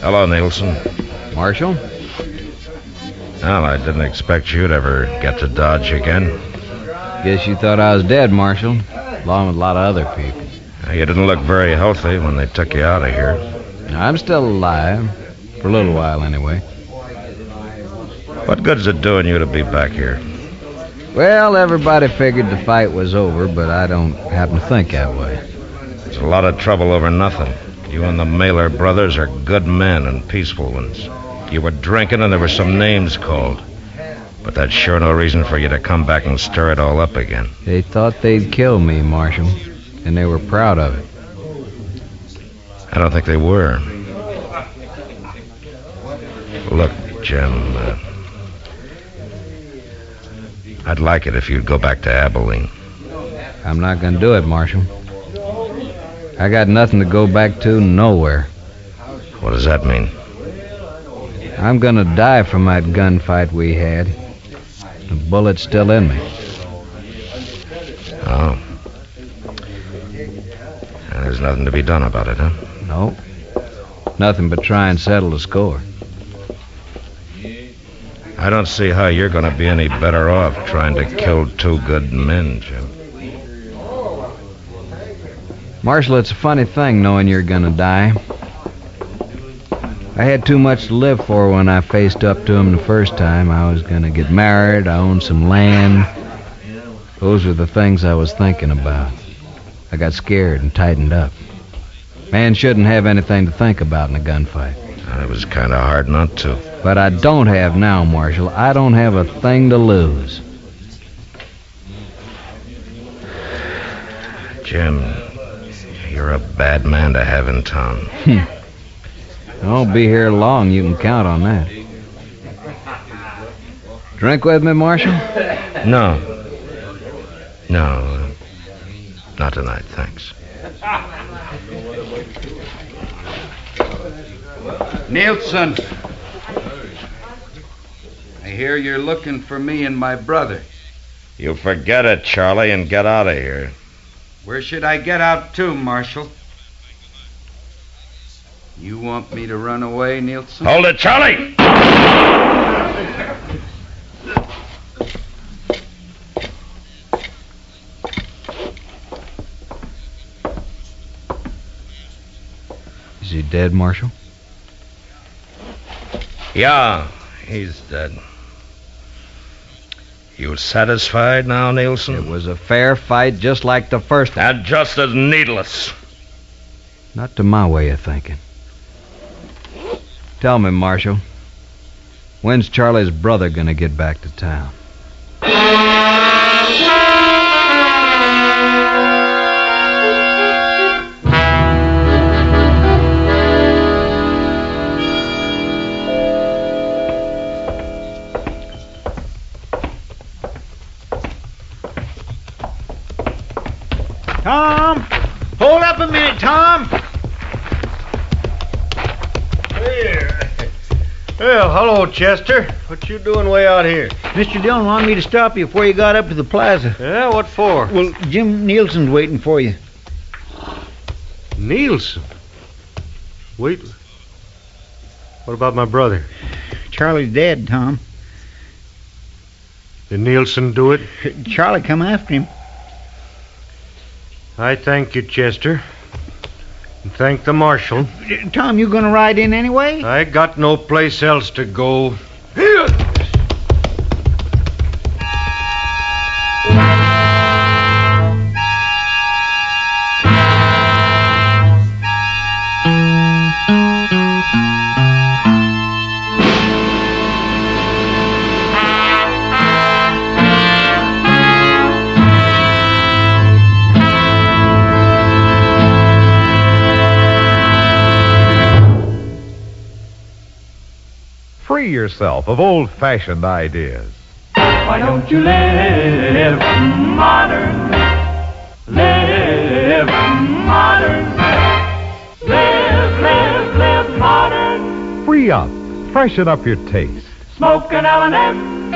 Hello, Nielsen. Marshal? Well, I didn't expect you'd ever get to Dodge again. Guess you thought I was dead, Marshal, along with a lot of other people. You didn't look very healthy when they took you out of here. I'm still alive, for a little while anyway. What good's it doing you to be back here? Well, everybody figured the fight was over, but I don't happen to think that way. There's a lot of trouble over nothing. You and the Mailer brothers are good men and peaceful ones. You were drinking and there were some names called. But that's sure no reason for you to come back and stir it all up again. They thought they'd kill me, Marshal, and they were proud of it. I don't think they were. Look, Jim, I'd like it if you'd go back to Abilene. I'm not going to do it, Marshal. I got nothing to go back to, nowhere. What does that mean? I'm going to die from that gunfight we had. The bullet's still in me. Oh. And there's nothing to be done about it, huh? No. Nothing but try and settle the score. I don't see how you're going to be any better off trying to kill two good men, Jim. Marshal, it's a funny thing knowing you're going to die. I had too much to live for when I faced up to him the first time. I was going to get married. I owned some land. Those were the things I was thinking about. I got scared and tightened up. Man shouldn't have anything to think about in a gunfight. It was kind of hard not to. But I don't have now, Marshal. I don't have a thing to lose. Jim, you're a bad man to have in town. I won't be here long, you can count on that. Drink with me, Marshal? No. No, not tonight, thanks. Nielsen, I hear you're looking for me and my brother. You forget it, Charlie, and get out of here. Where should I get out to, Marshal? You want me to run away, Nielsen? Hold it, Charlie! Is he dead, Marshal? Yeah, he's dead. You satisfied now, Nielsen? It was a fair fight, just like the first one. And just as needless. Not to my way of thinking. Tell me, Marshal, when's Charlie's brother gonna get back to town? Tom! Hold up a minute, Tom! Here. Well, hello, Chester. What you doing way out here? Mr. Dillon wanted me to stop you before you got up to the plaza. Yeah, what for? Well, Jim Nielsen's waiting for you. Nielsen? Wait. What about my brother? Charlie's dead, Tom. Did Nielsen do it? Charlie come after him. I thank you, Chester. And thank the marshal. Tom, you gonna ride in anyway? I got no place else to go. Free yourself of old-fashioned ideas. Why don't you live modern? Live modern. Live modern. Free up. Freshen up your taste. Smoke an L&M.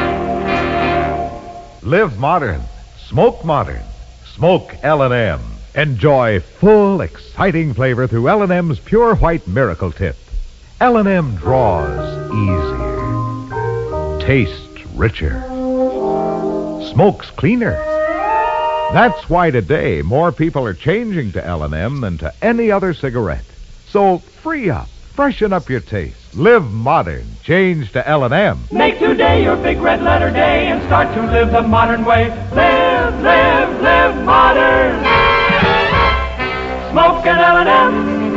Live modern. Smoke modern. Smoke L&M. Enjoy full, exciting flavor through L&M's Pure White Miracle Tip. L&M draws easier, tastes richer, smokes cleaner. That's why today more people are changing to L&M than to any other cigarette. So free up, freshen up your taste, live modern, change to L&M. Make today your big red letter day and start to live the modern way. Live, live, live modern. Smoke an L&M.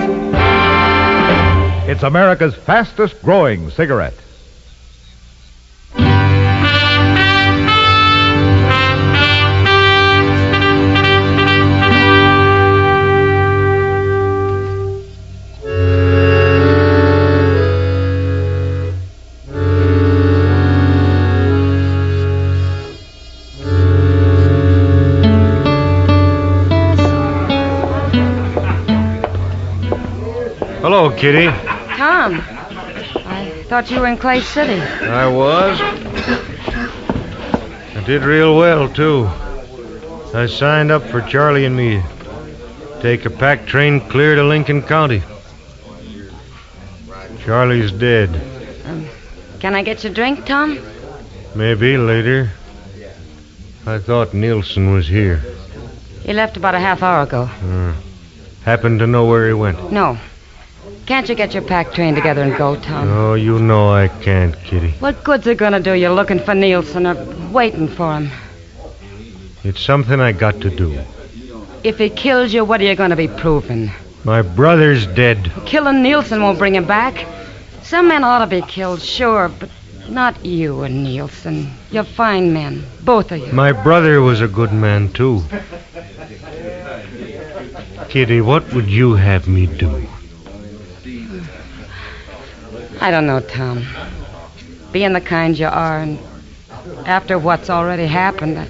It's America's fastest growing cigarette. Hello, Kitty. Tom, I thought you were in Clay City. I was. I did real well, too. I signed up for Charlie and me. Take a pack train clear to Lincoln County. Charlie's dead. Can I get you a drink, Tom? Maybe later. I thought Nielsen was here. He left about a half hour ago. Happen to know where he went? No. Can't you get your pack train together and go, Tom? Oh, you know I can't, Kitty. What good's it gonna do you looking for Nielsen or waiting for him? It's something I got to do. If he kills you, what are you gonna be proving? My brother's dead. Killing Nielsen won't bring him back. Some men ought to be killed, sure, but not you and Nielsen. You're fine men, both of you. My brother was a good man, too. Kitty, what would you have me do? I don't know, Tom. Being the kind you are, and after what's already happened,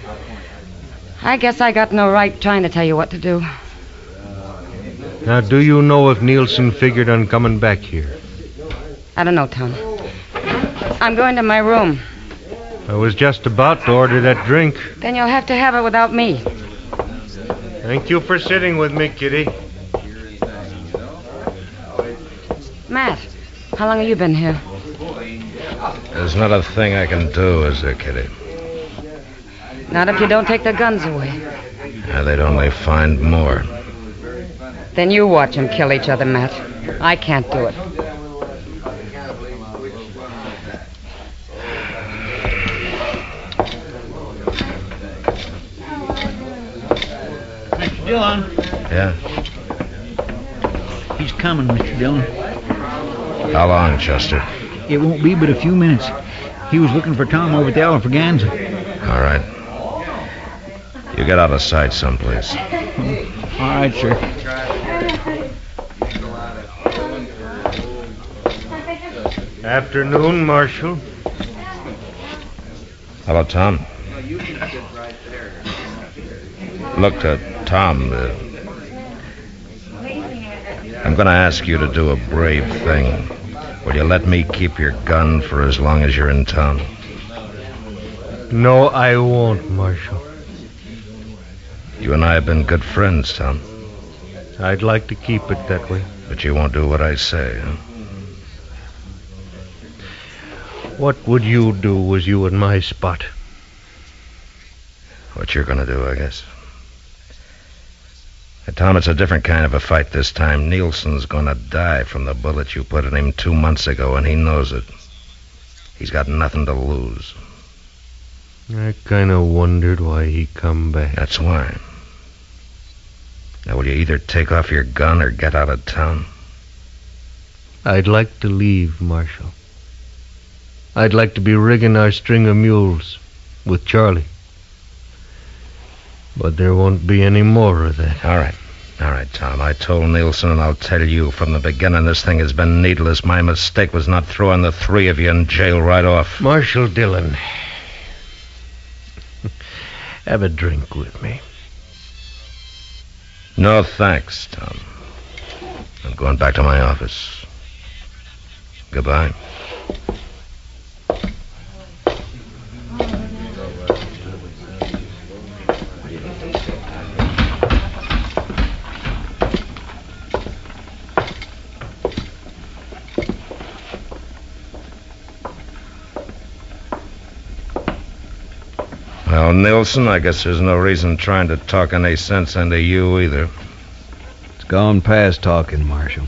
I guess I got no right trying to tell you what to do. Now, do you know if Nielsen figured on coming back here? I don't know, Tom. I'm going to my room. I was just about to order that drink. Then you'll have to have it without me. Thank you for sitting with me, Kitty. Matt, how long have you been here? There's not a thing I can do, is there, Kitty? Not if you don't take the guns away. They'd only find more. Then you watch them kill each other, Matt. I can't do it. Mr. Dillon. Yeah? He's coming, Mr. Dillon. How long, Chester? It won't be but a few minutes. He was looking for Tom over at the Alfraganza. All right. You get out of sight someplace. All right, sir. Afternoon, Marshal. Hello, Tom. Look, Tom, I'm going to ask you to do a brave thing. Will you let me keep your gun for as long as you're in town? No, I won't, Marshal. You and I have been good friends, Tom. I'd like to keep it that way. But you won't do what I say, huh? What would you do was you in my spot? What you're going to do, I guess. Hey, Tom, it's a different kind of a fight this time. Nielsen's going to die from the bullet you put in him 2 months ago, and he knows it. He's got nothing to lose. I kind of wondered why he come back. That's why. Now, will you either take off your gun or get out of town? I'd like to leave, Marshal. I'd like to be rigging our string of mules with Charlie. But there won't be any more of that. All right, Tom. I told Nielsen, and I'll tell you from the beginning, this thing has been needless. My mistake was not throwing the three of you in jail right off. Marshal Dillon, have a drink with me. No, thanks, Tom. I'm going back to my office. Goodbye. Well, Nilsson, I guess there's no reason trying to talk any sense into you either. It's gone past talking, Marshal.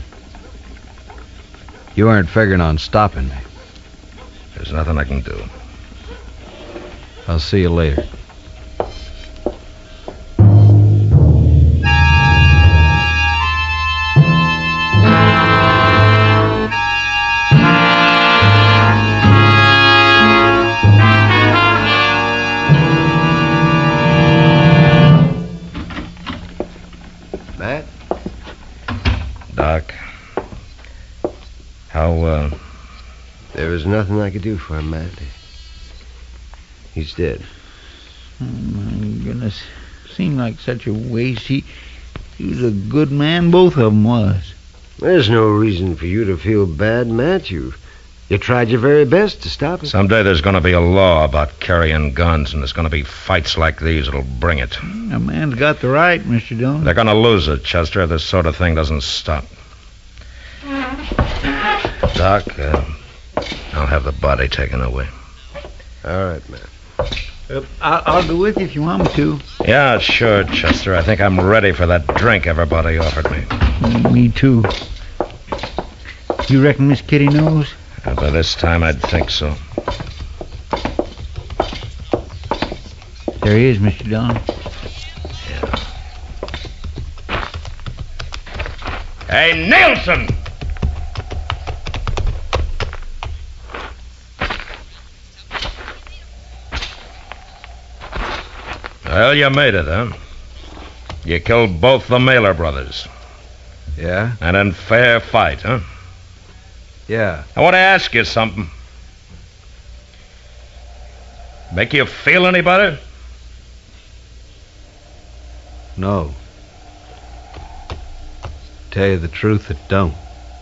You aren't figuring on stopping me. There's nothing I can do. I'll see you later. Matt? Doc. How, There was nothing I could do for him, Matt. He's dead. Oh, my goodness. Seemed like such a waste. He was a good man, both of them was. There's no reason for you to feel bad, Matt. You tried your very best to stop it. Someday there's going to be a law about carrying guns, and there's going to be fights like these that'll bring it. A man's got the right, Mr. Dillon. They're going to lose it, Chester, if this sort of thing doesn't stop. Doc, I'll have the body taken away. All right, Matt. I'll go with you if you want me to. Yeah, sure, Chester. I think I'm ready for that drink everybody offered me. Me too. You reckon Miss Kitty knows? By this time, I'd think so. There he is, Mr. Dillon. Hey, Nilsson! Well, you made it, huh? You killed both the Mailer brothers. Yeah? And in fair fight, huh? Yeah. I want to ask you something. Make you feel any better? No. Tell you the truth, it don't.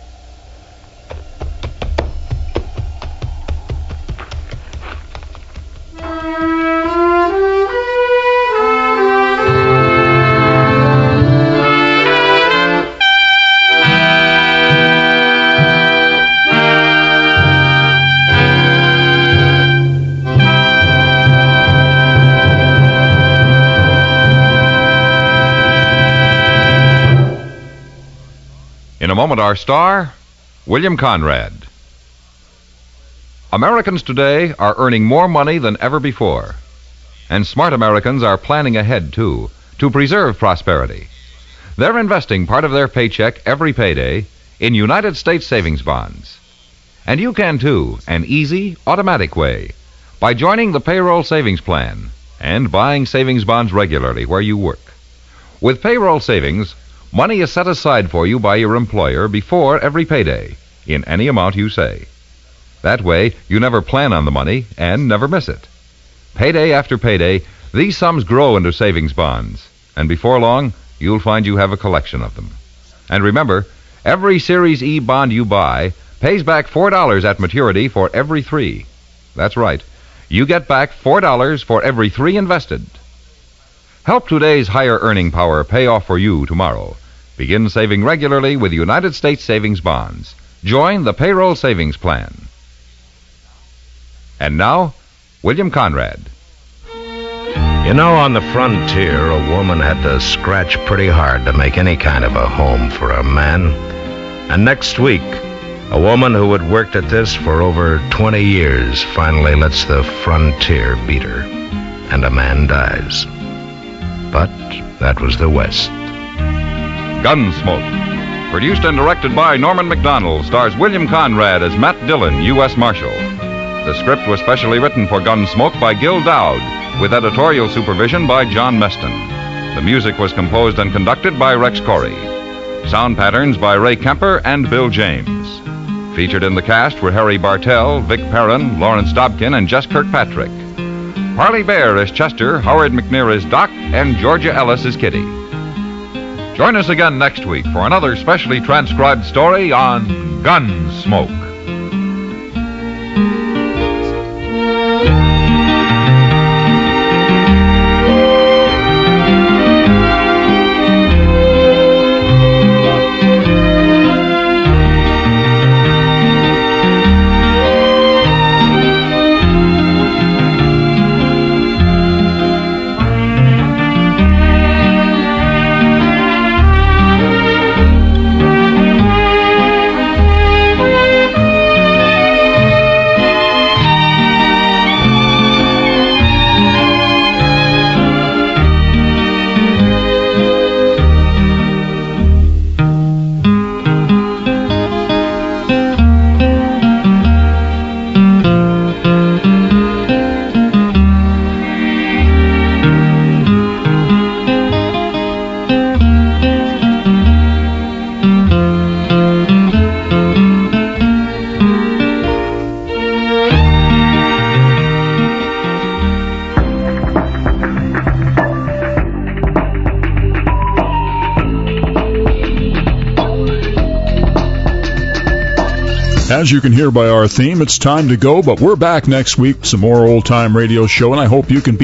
In a moment, our star, William Conrad. Americans today are earning more money than ever before. And smart Americans are planning ahead, too, to preserve prosperity. They're investing part of their paycheck every payday in United States savings bonds. And you can, too, an easy, automatic way, by joining the payroll savings plan and buying savings bonds regularly where you work. With payroll savings, money is set aside for you by your employer before every payday, in any amount you say. That way, you never plan on the money and never miss it. Payday after payday, these sums grow into savings bonds, and before long, you'll find you have a collection of them. And remember, every Series E bond you buy pays back $4 at maturity for every 3. That's right. You get back $4 for every 3 invested. Help today's higher earning power pay off for you tomorrow. Begin saving regularly with United States savings bonds. Join the payroll savings plan. And now, William Conrad. You know, on the frontier, a woman had to scratch pretty hard to make any kind of a home for a man. And next week, a woman who had worked at this for over 20 years finally lets the frontier beat her, and a man dies. But that was the West. Gunsmoke. Produced and directed by Norman MacDonald, stars William Conrad as Matt Dillon, U.S. Marshal. The script was specially written for Gunsmoke by Gil Dowd, with editorial supervision by John Meston. The music was composed and conducted by Rex Corey. Sound patterns by Ray Kemper and Bill James. Featured in the cast were Harry Bartell, Vic Perrin, Lawrence Dobkin, and Jess Kirkpatrick. Parley Bear is Chester, Howard McNear is Doc, and Georgia Ellis is Kitty. Join us again next week for another specially transcribed story on Gunsmoke. As you can hear by our theme, it's time to go, but we're back next week, some more old-time radio show, and I hope you can be